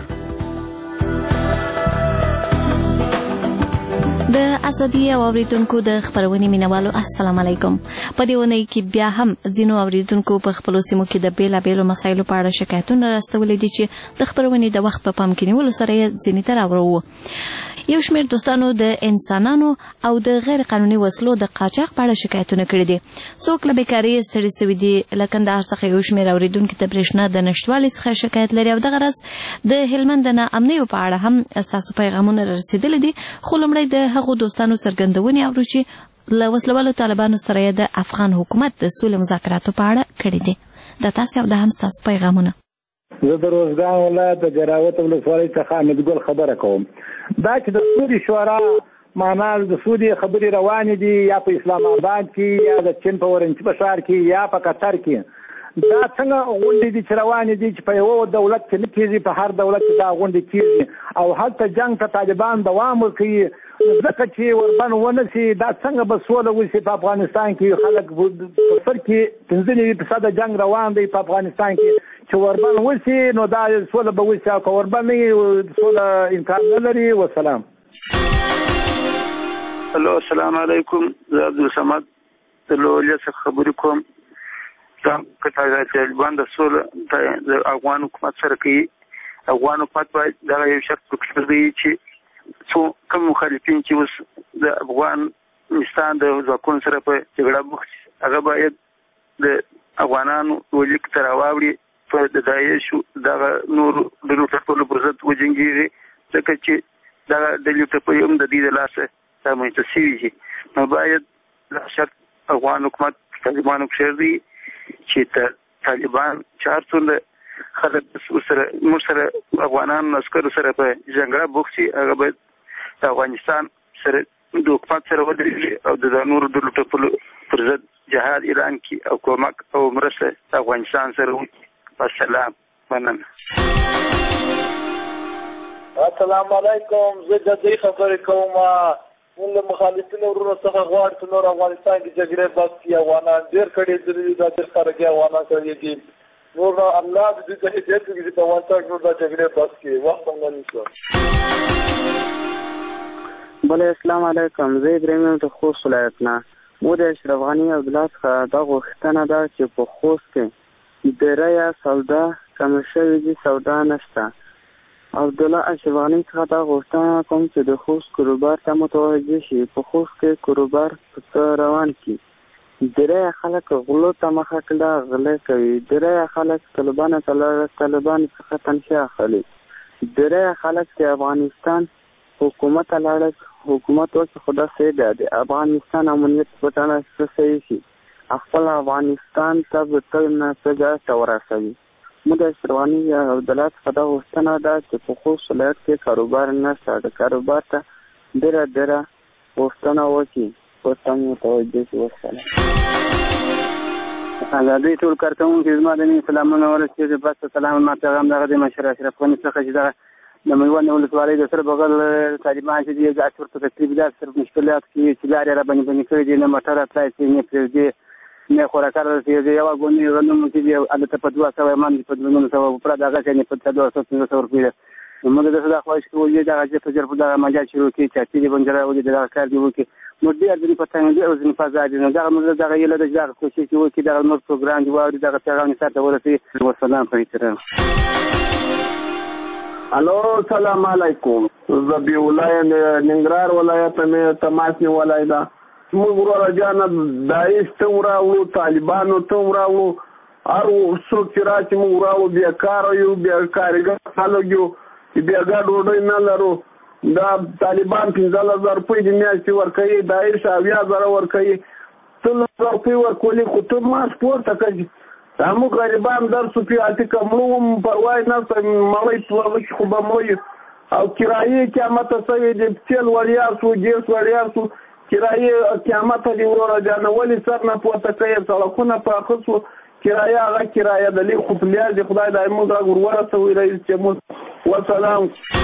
د ازادي او اوریدونکو د خبرونې مینوالو السلام علیکم. په دې ونې کې بیا هم ځینو اوریدونکو په خپلو سیمو کې د بیلابیلو مسایلو په اړه شکایتونه راستولي دي چې د خبرونې د وخت په پام کې نیولو سره یې ځینې ته راوړو. یو شمېر دوستانو د انسانانو او د غیر قانوني وسلو د قاچاق په اړه شکایتونه کړي دي. څوک له بیکارۍ ستړي سوي دي. له کندهار څخه یو شمېر اورېدونکي د برېښنا د نشتوالي څخه شکایت لري او دغه راز د هلمند د ناامنیو په اړه هم ستاسو پیغامونه رسېدلي دي. خو لومړی د هغو دوستانو څرګندونې اورو چې له وسلوالو طالبانو سره یې د افغان حکومت د سولې مذاکراتو په اړه کړي دي. د تاسو او د هم ستاسو پیغامونه. زه د روزګان ولایت د جراوت ولسوالۍ څخه حمیدګل خبره کوم. دا چې د سودي شورا معنا د سودي خبرې روانې دي یا په اسلام آباد کې یا د چین په ورنچ په ښار کې یا په قطر کې دا څنګه غونډې دي چې روانې دي چې په یو دولت کې نه کېږي په هر دولت کې دا غونډې کېږي او هلته جنګ ته طالبان دوام ورکوي ځکه چې وربن ونه سي دا څنګه به سوله وشي په افغانستان کې خلک په سر کې پنځه نوي فیصده جنګ روان دی په افغانستان کې چې وربن وشي نو دا سوله به وشي او که وربن نه سوله امکان نه لري. وسلام. الو السلام علیکم. زه عبدالصمد د لوړلیا څخه خبرې کوم. دا که طالبان د سوله د افغان حکومت سره کوي افغان حکومت باید دغه یو شرط وکړي چې څو کوم مخالفین چې اوس د افغانستان د ځواکونو سره په جګړه بوخت هغه باید د افغانانو ولیک ته راواوړي په د داعشو دغه نورو ډلو تر ټولو پر ضد وجنګېږي ځکه چې دغه ډلې ته په هم د دې د لاسه رامنځته شوي دي. نو باید دا شرط افغان حکومت طالبانو کښېږدي چې طالبان چې هر څومره خلک سره موږ سره افغانانو عسکرو سره په جګړه بوخت شي هغه باید د افغانستان سره د حکومت سره ودرېږي او د نورو ډلو ټپلو پر ضد جهاد اعلان کړي او کومک او مرسته د افغانستان سره وکړي. السلام مننه. السلام علیکم. زه د دې خبرې کوم موږ له مخالفینو ورونو څخه غواړو چې نور افغانستان کې جګړې بس کړي. افغانان ډېر کړي دي دا ډېر خلک یې افغانان کړي دي نور الله دې ته هدایت وکړي چې افغانستان کې نور دا جګړې بس کړي. وخت هم نه نیسو. بله السلام علیکم. زه ابراهیم یم د خوست ولایت نه. مو د اشرف غني عبدالله څخه دا غوښتنه ده چې په خوست کې ډیره یا سودا کمه شوې دي، سودا نشته. عبدالله اشرفغاني څخه دا غوښتنه کوم چې د خوست کروبار ته متوجه شي. په خوست کې کروبار په روان کړي. ډیری خلک غلو ته مخه کړه، غلې کوي. ډیری خلک طالبانو ته لاړل، طالبانو څخه تنخوا اخلي. ډیری خلک چې افغانستان حکومت ته لاړل، حکومت وکړي خدا سیده د افغانستان امنیت پټانه صحیح شي، خپل افغانستان ته به تل نه سزا ته ورسوي. موږ د اشرفغاني یا عبدالله څخه دا غوښتنه ده چې په خوست ولایت کې کاروبار نشته، د کاروبار ته ډېره ډېره غوښتنه وکړي. ورته متوجه شي. وسلام. ازادۍ ټول کارکوونکي زما د مینې سلامونه ورسېږي. بس سلام ما پیغام دغه د مشر اشرف غني څخه چې دغه د میوند ولسوالۍ د سره بغل طالبان چې دي ګاټ ورته تقریب دار سره مشکلات کې چې لارې را باندې باندې کړی دي، نه موټر تلای شي نه پرېږدي نه خوراکار رسېږي. یوه ګونې رنم چې دي هلته په دوه سوه من په دوه سوه پوره دغه شی په دوه سوه پنځه سوه روپۍ ده. موږ داسې دا خواهش کوو چې دغه چې تجر په دغه مجال شروع کړي چې اچې دې باندې راولي دغه کار دې وکړي. نو ډېر ځینې په څنګه دي او ځینې په ازادي نو دغه موږ دغه یله ده چې دغه کوشش وکړي، دغه نور پروګرام دې واوري، دغه پیغام یې سر ته ورسوي. وسلام په احترام. الو سلام علیکم. زبی ولایت ننګرهار ولایت مې تماس نیولی ده. موږ وروره جانه داعش ته وراوړو، طالبانو ته وراوړو، هر څوک چې راشي موږ وراوړو. بېکاره یو، بیا کارګر خلک یو، بېګا ډوډۍ نه لرو. دا طالبان پنځلس زره روپۍ د میاشتې ورکوي، داعش اویا زره ورکوي. څلور زره روپۍ ورکولي خو ته معاش پورته کړي. موږ غریبان درسو پې هلته که مړو هم پروا یې نشته، مړی پوهه خو به مړو. او کرایې قیامته شوې دي، تیل وړیا شو، ګیس وړیا شو، کرایې قیامته دي وروره جانه. ولې سر نه پورته کوي؟ سړکونه پاخه شو، کرایه هغه کرایه ده. لږ خو په لیاز دې خدای دا موږ را ورورسوي رئیس جمهور. وسلام.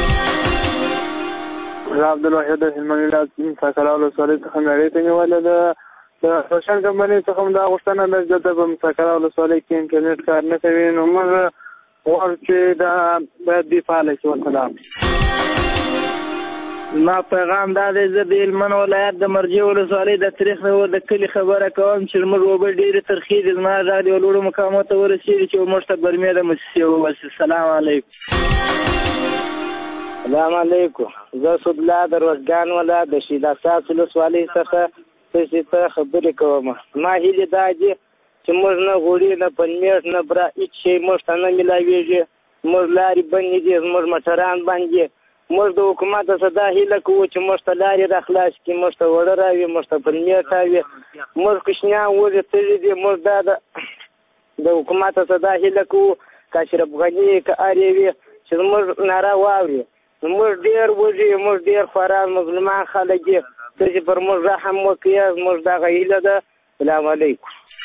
زه عبدالواحد د هلمند ولایت مساکله ولسوالۍ څخه نړۍ ته نیولې ده. د روشن کمپنۍ څخه هم دا غوښتنه ده چې دلته په مساکله ولسوالۍ کې انټرنېټ کار نه کوي. نو موږ غواړو چې دا باید دوی فعاله شي. وسلام. ما پیغام دا دی، زه د هلمند ولایت د مرجې ولسوالۍ د تاریخ نه د کلي خبره کوم چې زموږ اوبه ډېرې ترخې دي. زما غږ یو لوړو مقامو ته ورسېږي چې موږ ته برمې د موسسې ووسي. السلام علیکم. السلام علیکم. زه سودلا د روزګان ولایت د شهید اساس ولسوالۍ څخه تاسو ته خبرې کوم. ما هیله دا دي چې موږ نه غوړي نه پنمیش نه برا هیڅ شی موږ ته نه ملاویږي. موږ لارې بندې دي، موږ موټران باندې. موږ د حکومت څخه دا هیله کوو چې موږ ته لارې را خلاص کړي، موږ ته وړه راوي، موږ ته پنمیش راوي. موږ کوچنیان وزې تللي دي. موږ دا د حکومت څخه دا هیله کوو که اشرف غني که ارې وي چې موږ ناره واوري. موږ ډېر وږي، موږ ډېر خواران مظلومان خلک دي. چې پر موږ رحم وکړي، موږ دغه هیله ده. سلام علیکم.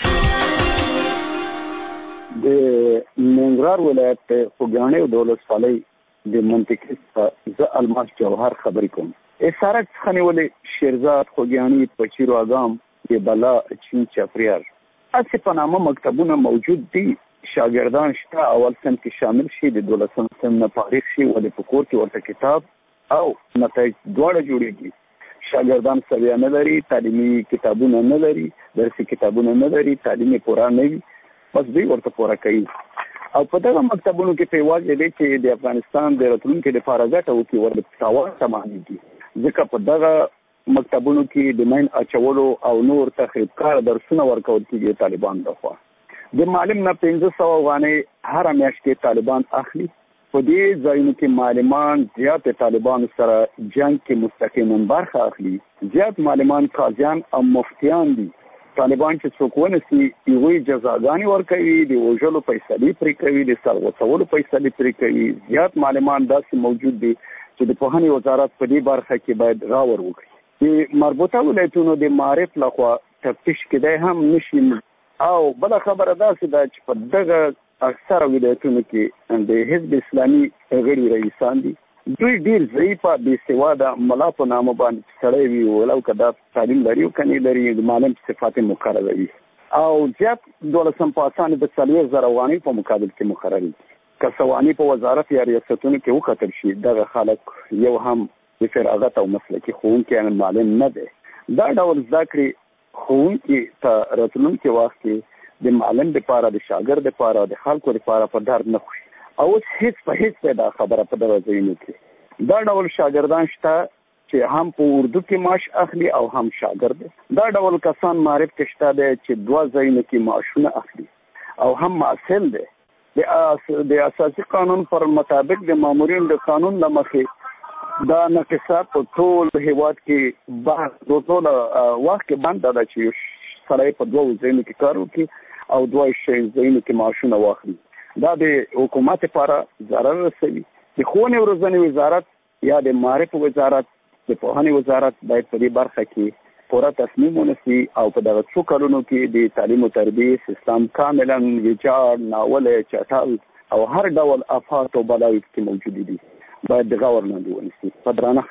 د ننګرهار ولایت خوږیاڼي د ولسوالۍ د منطقې څخه زه الماس جوهر خبرې کوم. سړک څخه نیولې شیرزاد، خوږیاڼي، پچیر اګام، بلا، چین، چپریار هسې په نامه مکتبونه موجود دي. شاګردان شته، اول صنف کې شامل شي، د دولسم صنف نه فارغ شي، ولې په کور کې ورته کتاب او نتایج دواړه جوړېږي. شاګردان سویه نه لري، تعلیمي کتابونه نه لري، درسي کتابونه نه لري، تعلیم یې پوره نه وي، بس دوی ورته پوره کوي. او په دغه مکتبونو کې په یوازې دی چې د افغانستان د راتلونکي لپاره ګټه وکړي ورته تاوان تمامېږي. ځکه په دغه مکتبونو کې د مین اچولو او نور تخریبکار درسونه ورکول کېږي طالبان لخوا. د معلم نه پنځه سوه افغانۍ هره میاشت کې طالبان اخلي. په دې ځایونو کې معلمان زیات طالبانو سره جنګ کې مستقیما برخه اخلي. زیات معلمان قاضیان او مفتیان دي. طالبان چې څوک ونیسي هغوی جزاګانې ورکوي، د وژلو فیصلې پرې کوي، د سر غوڅولو فیصلې پرې کوي. زیات معلمان داسې موجود دي چې د پوهنې وزارت په دې برخه کې باید راور وکړي. د مربوطه ولایتونو د معارف لخوا تفتیش کېدی هم نشي. او بله خبره داسې ده چې په دغه اکثره ولایتونو کې د حزب اسلامي غړي رئیسان دي. دوی ډېر ضعیفه بې سواده ملا په نامه باندې سړی وي، ولو که دا تعلیم لري او که نه لري، د معلم صفات یې مقرره وي. او زیات دولسم پاسان د څلوېښت زره افغانۍ په مقابل کې مقرر دي. که سواني په وزارت یا ریاستونو کې وکتل شي، دغه خلک یو هم د فراغت او مسلکي ښوونکی معلم نه دی. دا ډول زده کړې ښوونکي ته راتلونکي وخت کې د معلم لپاره د شاګرد لپاره د خلکو لپاره په درد نه خوري. او اوس هیڅ په هیڅ دا خبره په دغه ځایونو کې دا ډول شاګردان شته چې هم په اردو کې معاش اخلي او هم شاګرد. دا ډول کسان معرف کې شته دی چې دوه ځایونو کې معاشونه اخلي او هم محصل دی. د اساسي قانون پر مطابق د مامورین د قانون له مخې دا نقصه په ټول هیواد کې بحث د ټول وخت کې بنده ده چې سړی په دوه ځایونو کې کار وکړي او دوه ځایونو کې معاشونه واخلي. دا د حکومت لپاره ضرر رسوي. د ښوونې او روزنې وزارت یا د معارف وزارت د پوهنې وزارت باید په دې برخه کې پوره تصمیم ونیسي او په دغه څو کلونو کې د تعلیم او تربیې سیستم کاملا ویجاړ، ناولی، چټل او هر ډول آفات او بلاوې کې موجودې دي، باید د غور لاندې ونیسي. په درنه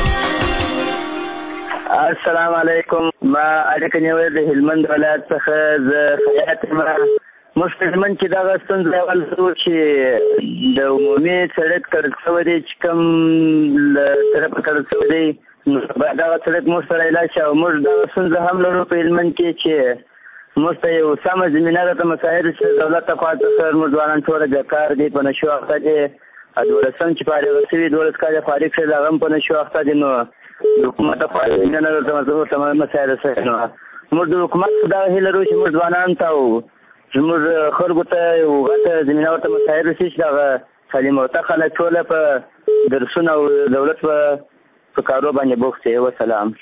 السلام علیکم. ما اړیکه نیولې د هلمند ولایت څخه زه خیاط یم. موږ په هلمند کې دغه ستونزه اول لرو چې د عمومي سړک تړل شوی دی، چې کوم له طرفه تړل شوی دی، نو باید دغه سړک موږ سره علاج شي. او موږ دغه ستونزه هم لرو په هلمند کې چې موږ ته یو سمه زمینه ده، ته مسایل چې دولت ته خوا ته سر موږ ځوانان ټوله بیکار دي، په نشو اخته دي. دولسم چې فارغ شوي دولس کاله فارغ شوي هغه هم په نشو اخته دي. نو د حکومت ته خوا زمینه نه ده، ته مسایل سره نو موږ د حکومت دغه هیله لرو چې موږ ځوانان ته زموږ خلکو ته یو غټه زمینه ورته مسایل رسي چې دغه تعلیم ورته خلک ټوله په درسونه او دولت په کارو باندې بوخت دي. وسلام.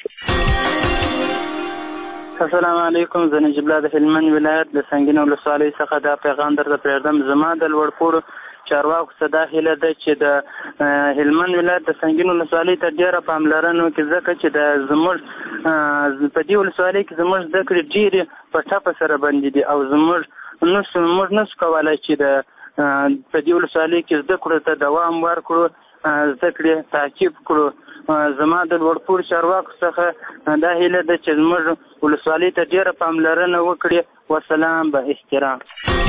السلام علیکم. زه نجیب الله د هلمند ولایت د سنګین ولسوالۍ څخه دا پیغام درته پرېږدم. زما د لوړپوړو چارواکو څخه دا هیله ده چې د هلمند ولایت د سنګین ولسوالۍ ته ډېره پاملرنه وکړي، ځکه چې د زموږ په دې ولسوالۍ کې زموږ زده کړې ډېرې په ټپه سره بندې دي او زموږ نسو موږ نسو کولی چې د په دې ولسوالۍ کې زده کړو ته دوام ورکړو، زده کړې تعقیب کړو. زما د لوړپوړو چارواکو څخه دا هیله ده چې زموږ ولسوالۍ ته ډېره پاملرنه وکړي. وسلام. به احترام.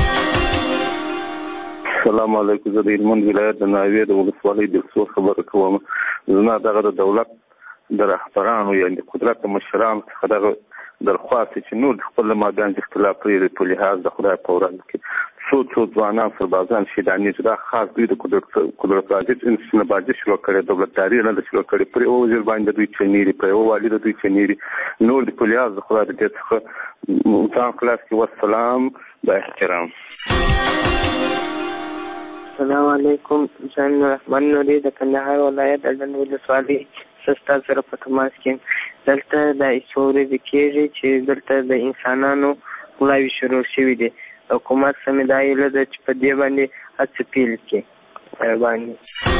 السلام علیکم. زه د هلمند ولایت د ناوې د ولسوالۍ د څو خبره کوم. زما دغه د دولت د رهبرانو یا د قدرت د مشرانو څخه دغه درخواست چې نور د خپل مابین اختلاف لري په لحاظ د خدای په ورځ کې څو څو ځوانان سربازان شهیدانې چې دا خاص دوی د قدرت قدرت راځي انسان باندې شروع کړي، دولتداري نه شروع کړي، پر یو وزیر باندې دوی چنيري، پر یو والي دوی چنيري، نور د په لحاظ د خدای د دې څخه ځان خلاص کې. والسلام. با احترام. السلام علیکم. جان رحمان نوري د کندهار ولایت د ډنډ ولسوالۍ سستا سره په تماس کې. دلته د ایسوري د کېږي چې دلته د انسانانو غلاوي شروع شوي دي. حکومت سمې دا هیله ده چې په دې باندې هڅه پیل کړي. مهرباني.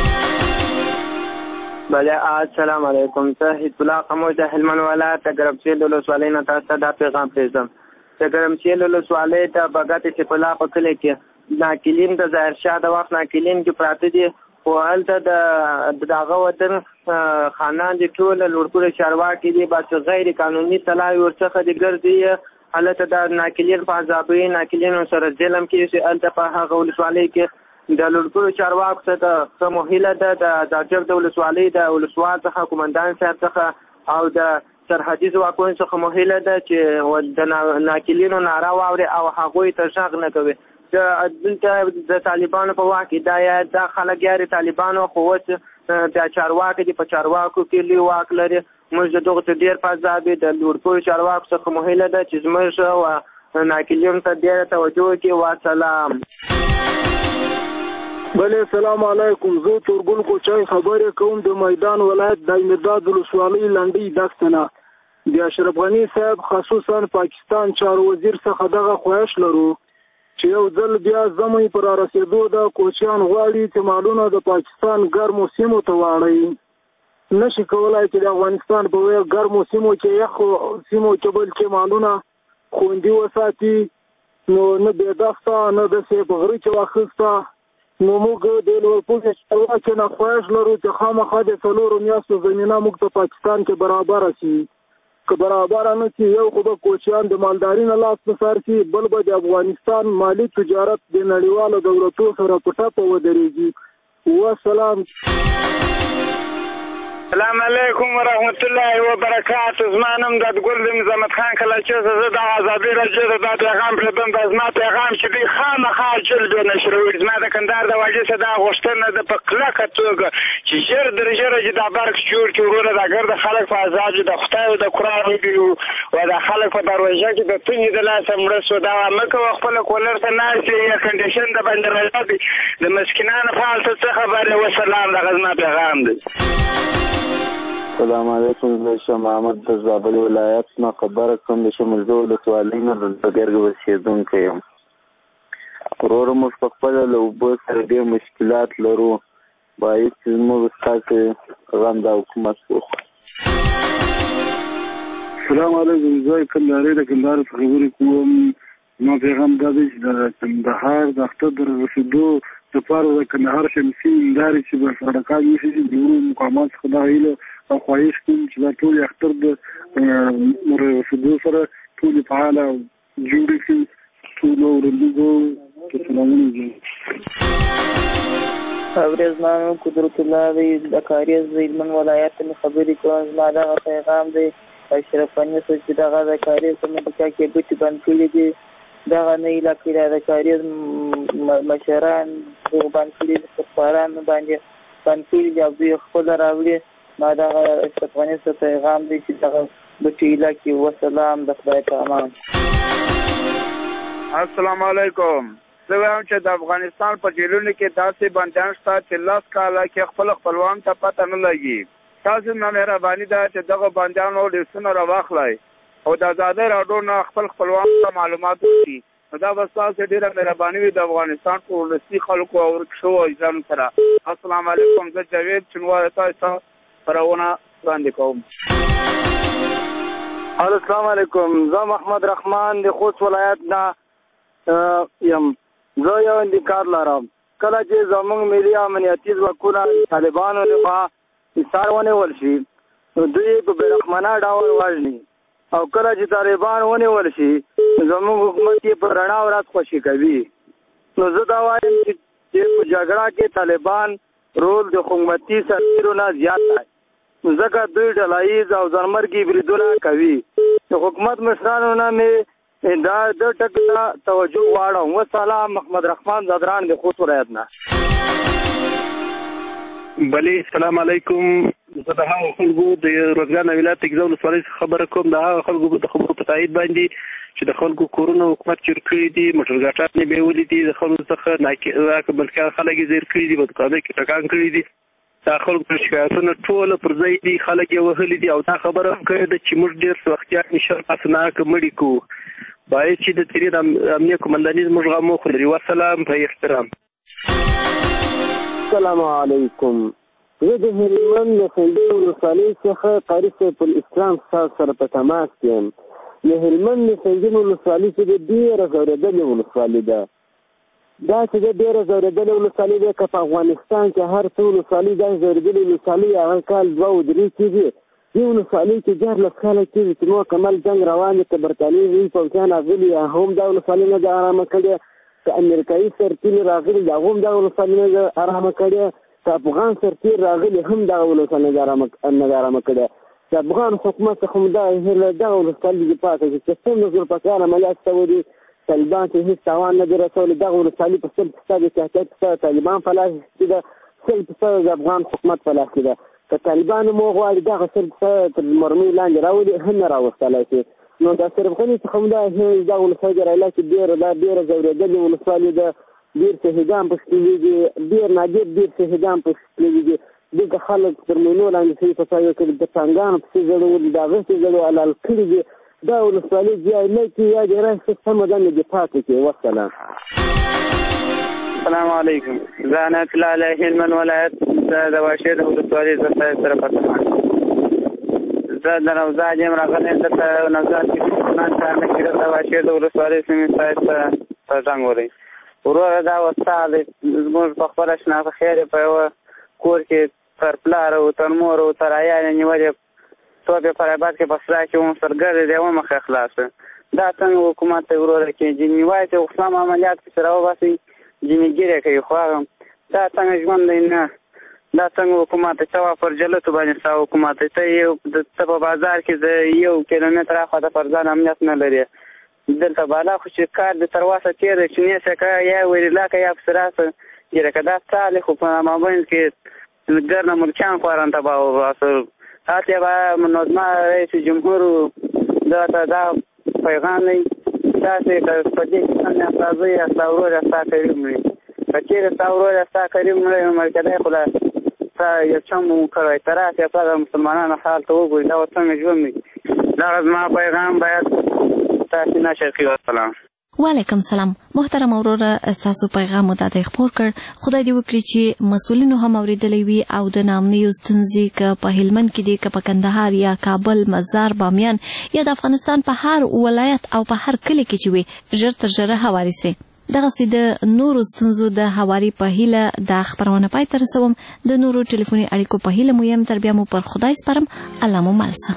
بله. السلام علیکم. زه حزب الله قموش د هلمند ولایت د ګرمسیل ولسوالۍ نه تاسو ته دا پیغام پرېږدم. د ګرمسیل ولسوالۍ ته بګت حزب الله په کلي کې ناکلین د ظاهرشاه د وخت ناکلین کې پراته دي، خو هلته د دغه وطن خانان دي ټول لوړپوړي چارواکي دي، بس غیر قانوني طلاوې ورڅخه دي ګرځي. هلته د ناکلین په عذابوي، ناکلینو سره ظلم کېږي. هلته په هغه ولسوالۍ کې د لوړپوړو چارواکو څخه ښه موهیله ده د داجر د ولسوالۍ د ولسوال څخه قومندان صاحب څخه او د سرحدي ځواکونو څخه موهیله ده چې د ناکلینو ناره واوري او هغوی ته غږ نه کوي. دلته د طالبانو په واک کې دا دا خلک یاري طالبانو خو اوس د چارواکو دي، په چارواکو کې لوی واک لري. موږ د دغه ته ډېر په عذاب د لوړپوړو چارواکو څخه موهیله ده چې زموږ او ناکلینو ته ډېره توجه وکړي. وسلام. بله. السلام علیکم. زه تورګل کوچای خبرې کوم د میدان ولایت د امداد ولسوالۍ لنډۍ دښته نه. د اشرف غني صاحب خصوصا پاکستان چارو وزیر څخه دغه خواهش لرو چې یو ځل بیا زموږ پر رسېدو د کوچیان غواړي چې مالونه د پاکستان ګرمو سیمو ته واړوي. نشي کولای چې د افغانستان په ګرمو سیمو کې یخو سیمو کې بل کې مالونه خوندي وساتي. نو نه بېدفته نه داسې په غره کې واخیسته. نو موږ د لوړپوړو چارواکو نه خواهش لرو چې خامخا د څلورو میاشتو زمینه موږ ته پاکستان کې برابره شي. که برابر نه شي یو خو به کوچیان د مالداري نه لاس په سر شي، بل به د افغانستان مالي تجارت د نړیوالو دولتونو سره په ټپه ودرېږي. وسلام. السلام علیکم ورحمت الله وبرکاته. زما نوم دادګل د مزمت خان کلاچي زه د ازادي راډیو د دا پیغام پردم د زما پیغام چې دوی خامخا جلب نشروي. زما د کندهار د واجې څخه دا غوښتنه د په کلکه توګه چې ژر در ژره چې دا برق جوړ کړي وروره دا ګرد خلک په عذاب د خدای او د قرآن وګړو او د خلک په دروازه کې د تونې د لاسه مړه سو دا مه کوه خپله کولر ته ناستې یا کنډیشن د باندې راځي د مسکینانو فعال ته څه خبرې وسلام دغه زما پیغام دی. السلام علیکم. زه شاه محمد د زابل ولایت نه خبره کوم. د شمولزو ولسوالۍ نه د ګرګ اوسېدونکی یم. وروره موږ په خپله له اوبو سره ډېر مشکلات لرو. باید چې زموږ ستاسې غم د حکومت وخورو. السلام علیکم. زه کندهاري د کندهار څخه خبرې کوم. زما پیغام دا دی چې د کندهار د اختر د رسېدو لپاره د کندهار شمسي هندارې چې به سړکان وشي چې د نورو مقامات څخه دا هیله او خواهش کوم چې دا ټولې اختر د رسېدو سره ټولې فعاله جوړې کړي. ټولو ورندوګو ته سلامونه دي. ورځمانو قدرت الله دی د کاریز د هلمند ولایت نه خبرې کوم. زما دغه پیغام دی اشرف غني چې دغه د کاریز په مدکا کې بوټي بند کړي دي. دغه نه علاقې د کاریز مشران بند کړي دي په خپارانو باندې بند کړي دي او دوی خپله راوړي. ما دغه اشرف غني څخه پیغام دی چې دغه بوټي علاقې وسلام د خدای په امان. السلام علیکم. زه وایم چې د افغانستان په جیلونو کې داسې بندیان شته چې لس کاله کې خپل خپلوان ته پته نه لګي. تاسو نه مهرباني ده چې دغه بندیانو لیستونه راواخلئ او د ازادۍ راډیو نه خپل خپلوان ته معلومات وکړي. نو دا به ستاسو ډېره مهرباني وي د افغانستان په ولسي خلکو او ورکشو اجرامو سره. السلام علیکم. زه جاوید چنوار تاسو خپرونه وړاندې کوم. السلام علیکم. زه محمد رحمان د خوست ولایت نه یم. زه یو انتقاد لرم. کله چې زموږ ملي امنیتي ځواکونه طالبانو لخوا ایثار ونیول شي نو دوی په بېرحمانه ډول وژني او کله چې طالبان ونیول شي زموږ حکومت یې په رڼا ورځ خوشي کوي. نو زه دا وایم چې په جګړه کې طالبان رول د حکومتي سرتیرو نه زیات دی ځکه دوی ډلاییز او ځانمرګي بریدونه کوي. د حکومت مشرانو نه مې دا د ټکو ته توجه غواړم. وسلام. محمد رحمان زادران د خوست ولایت نه. بلې السلام علیکم. زه د هغو خلکو د روزګان ولایت تګزا ولسوالۍ څخه خبره کوم. د هغو خلکو د خبرو په تایید باندې چې د خلکو کورونه حکومت چور کړي دي، موټر ګاټات نه بیولي دي، د خلکو څخه ناکې بلکې خلک یې زیر کړي دي، په دوکانو کې ټکان کړي دي. دا خلکو شکایتونه ټوله پر ځای دي، خلک یې وهلي دي او دا خبره هم کړې ده چې موږ ډېر سوختیان نشر اسناک مړي کوو. باید چې د تیرې د امنیه قمنداني زموږ غم وخوري. وسلام. په احترام. السلام علیکم. زه د هلمند د خنډۍ ولسوالۍ څخه قاري سیف الاسلام صاحب سره په تماس کې یم. د هلمند د خنډۍ ولسوالۍ چې د ډېره ځورېدلې ولسوالۍ ده. دا چې د ډېره ځورېدلې ولسوالۍ ده که په افغانستان کې هر څه ولسوالۍ داسې ځورېدلې ولسوالۍ هغه کال دوه او درې کېږي. دې ولسوالۍ کې دیارلس کاله کېږي چې مکمل جنګ روان دی. که برټانیې پوځیان راغلي هم دا ولسوالۍ نه ده ارامه کړې، که امریکایي سرتیري راغلي دا هم دا ولسوالۍ نه ده ارامه کړې، که افغان سرتیر راغلي هم دغه ولسوالۍ نه ده ارامه کړې. د افغان حکومت څخه هم دغه هیله دغه ولسوالۍ دې پاتې شي چې څومره ذوالفقار عملیات شوي دي. طالبان چې هېڅ تاوان نه دی رسولی. دغه ولسوالۍ په سل فیصده د تحقیق څخه طالبان په لاس کې ده، سل فیصده د افغان حکومت په لاس کې ده. که طالبان مو غواړي دغه سل فیصده تر مرمۍ لاندې راولي هم نه راوستلی شي. نو د اشرف غني څخه هم دا دغه ولسوالۍ د رایله چې ډېره دا ډېره ځورېدلې ولسوالۍ ده. ډېر شهیدان پکې تللي، ډېر نادر ډېر شهیدان پکې تللي دي. دلته خلک تر مینو لاندې شوي فساد کړي، د ټانګانو پسې زړولي، د هغه پسې زړو حلال کړي دي. دا ولسوالۍ یا نه کړي یا دې راشي سمه ده نه دې پاتې کړي. وسلام. السلام علیکم. زه عنایت الله علی هلمند ولایت د واشیر د ولسوالۍ زه ستاسو سره په تماس. زه د نوزاد یم راغلی. دلته نوزاد کې نن کار نه کېده. د واشیر د ولسوالۍ سیمې ستاسو سره زنګ وهلی. وروره دا وستا دی زموږ په خپله شناخته خیر یې په یوه کور کې تر پلار او تر مور او تر عیال یې نیولې توپ یې فریاباد کې په سرا کې وم سرګرد دی ومه ښه خلاصه. دا څنګه حکومت ته وروره کې جني وایي چې اسلام عملیات پسې راوباسي جني ګیرې کوي. خو هغه دا څنګه ژوند دی؟ نه دا څنګه حکومت ته وا پر جلته باندې سا حکومت ته یو ته په بازار کې د یو کیلومتر اخوا د فرزان امنیت نه لري دلته بالا خو چې کار د تر واسه تیر چې نه سکه یا ویلا کا یا فسراسه یره کدا تعالی خو په مابین کې ګرنه ملکان قران ته باو اصل هاته با منظمه رئیس جمهور دا دا پیغام نه تاسو ته په دې کې نه تاسو یې تاسو راستا کوي کچېره تاسو راستا کوي مې مرکزه خدا تا یو چم کوي ترافه په مسلمانانو حال ته وګورئ دا څنګه ژوند دا زما پیغام باید تاسو نشئ السلام وعلیکم سلام محترم اوروره تاسو پیغام مو ته خبر کړ خدای دې وکړي چې مسولینو هم اوریدلې وي او د نامنیو ستونزې ک په هلمند کې دي ک په کندهار یا کابل مزار بامیان یا د افغانستان په هر ولایت او په هر کلی کې چې وي ژر تر ژره حواله سي دغه سید نورو ستونزو د حواري په هیله د خبرونه پای تر رسوم د نورو ټلیفوني اړیکو په هیله مو يم تر بیا مو پر خدای سپارم الله مو مالسه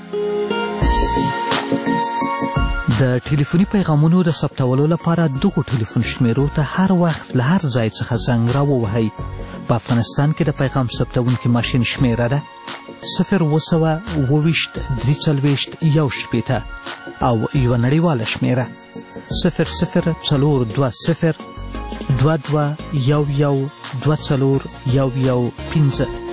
د ټلیفوني پیغامونو د ثبتولو لپاره دغه ټلیفون شمیرو ته هر وخت له هر ځای څخه زنګ راووهئ. په افغانستان کې د پیغام ثبتونکي ماشین شمیره ده صفر اوه سوه اووه ویشت درې څلوېښت یو شپېته او یوه نړیواله شمیره صفر صفر څلور دوه صفر دوه دوه یو یو دوه څلور یو یو پنځه.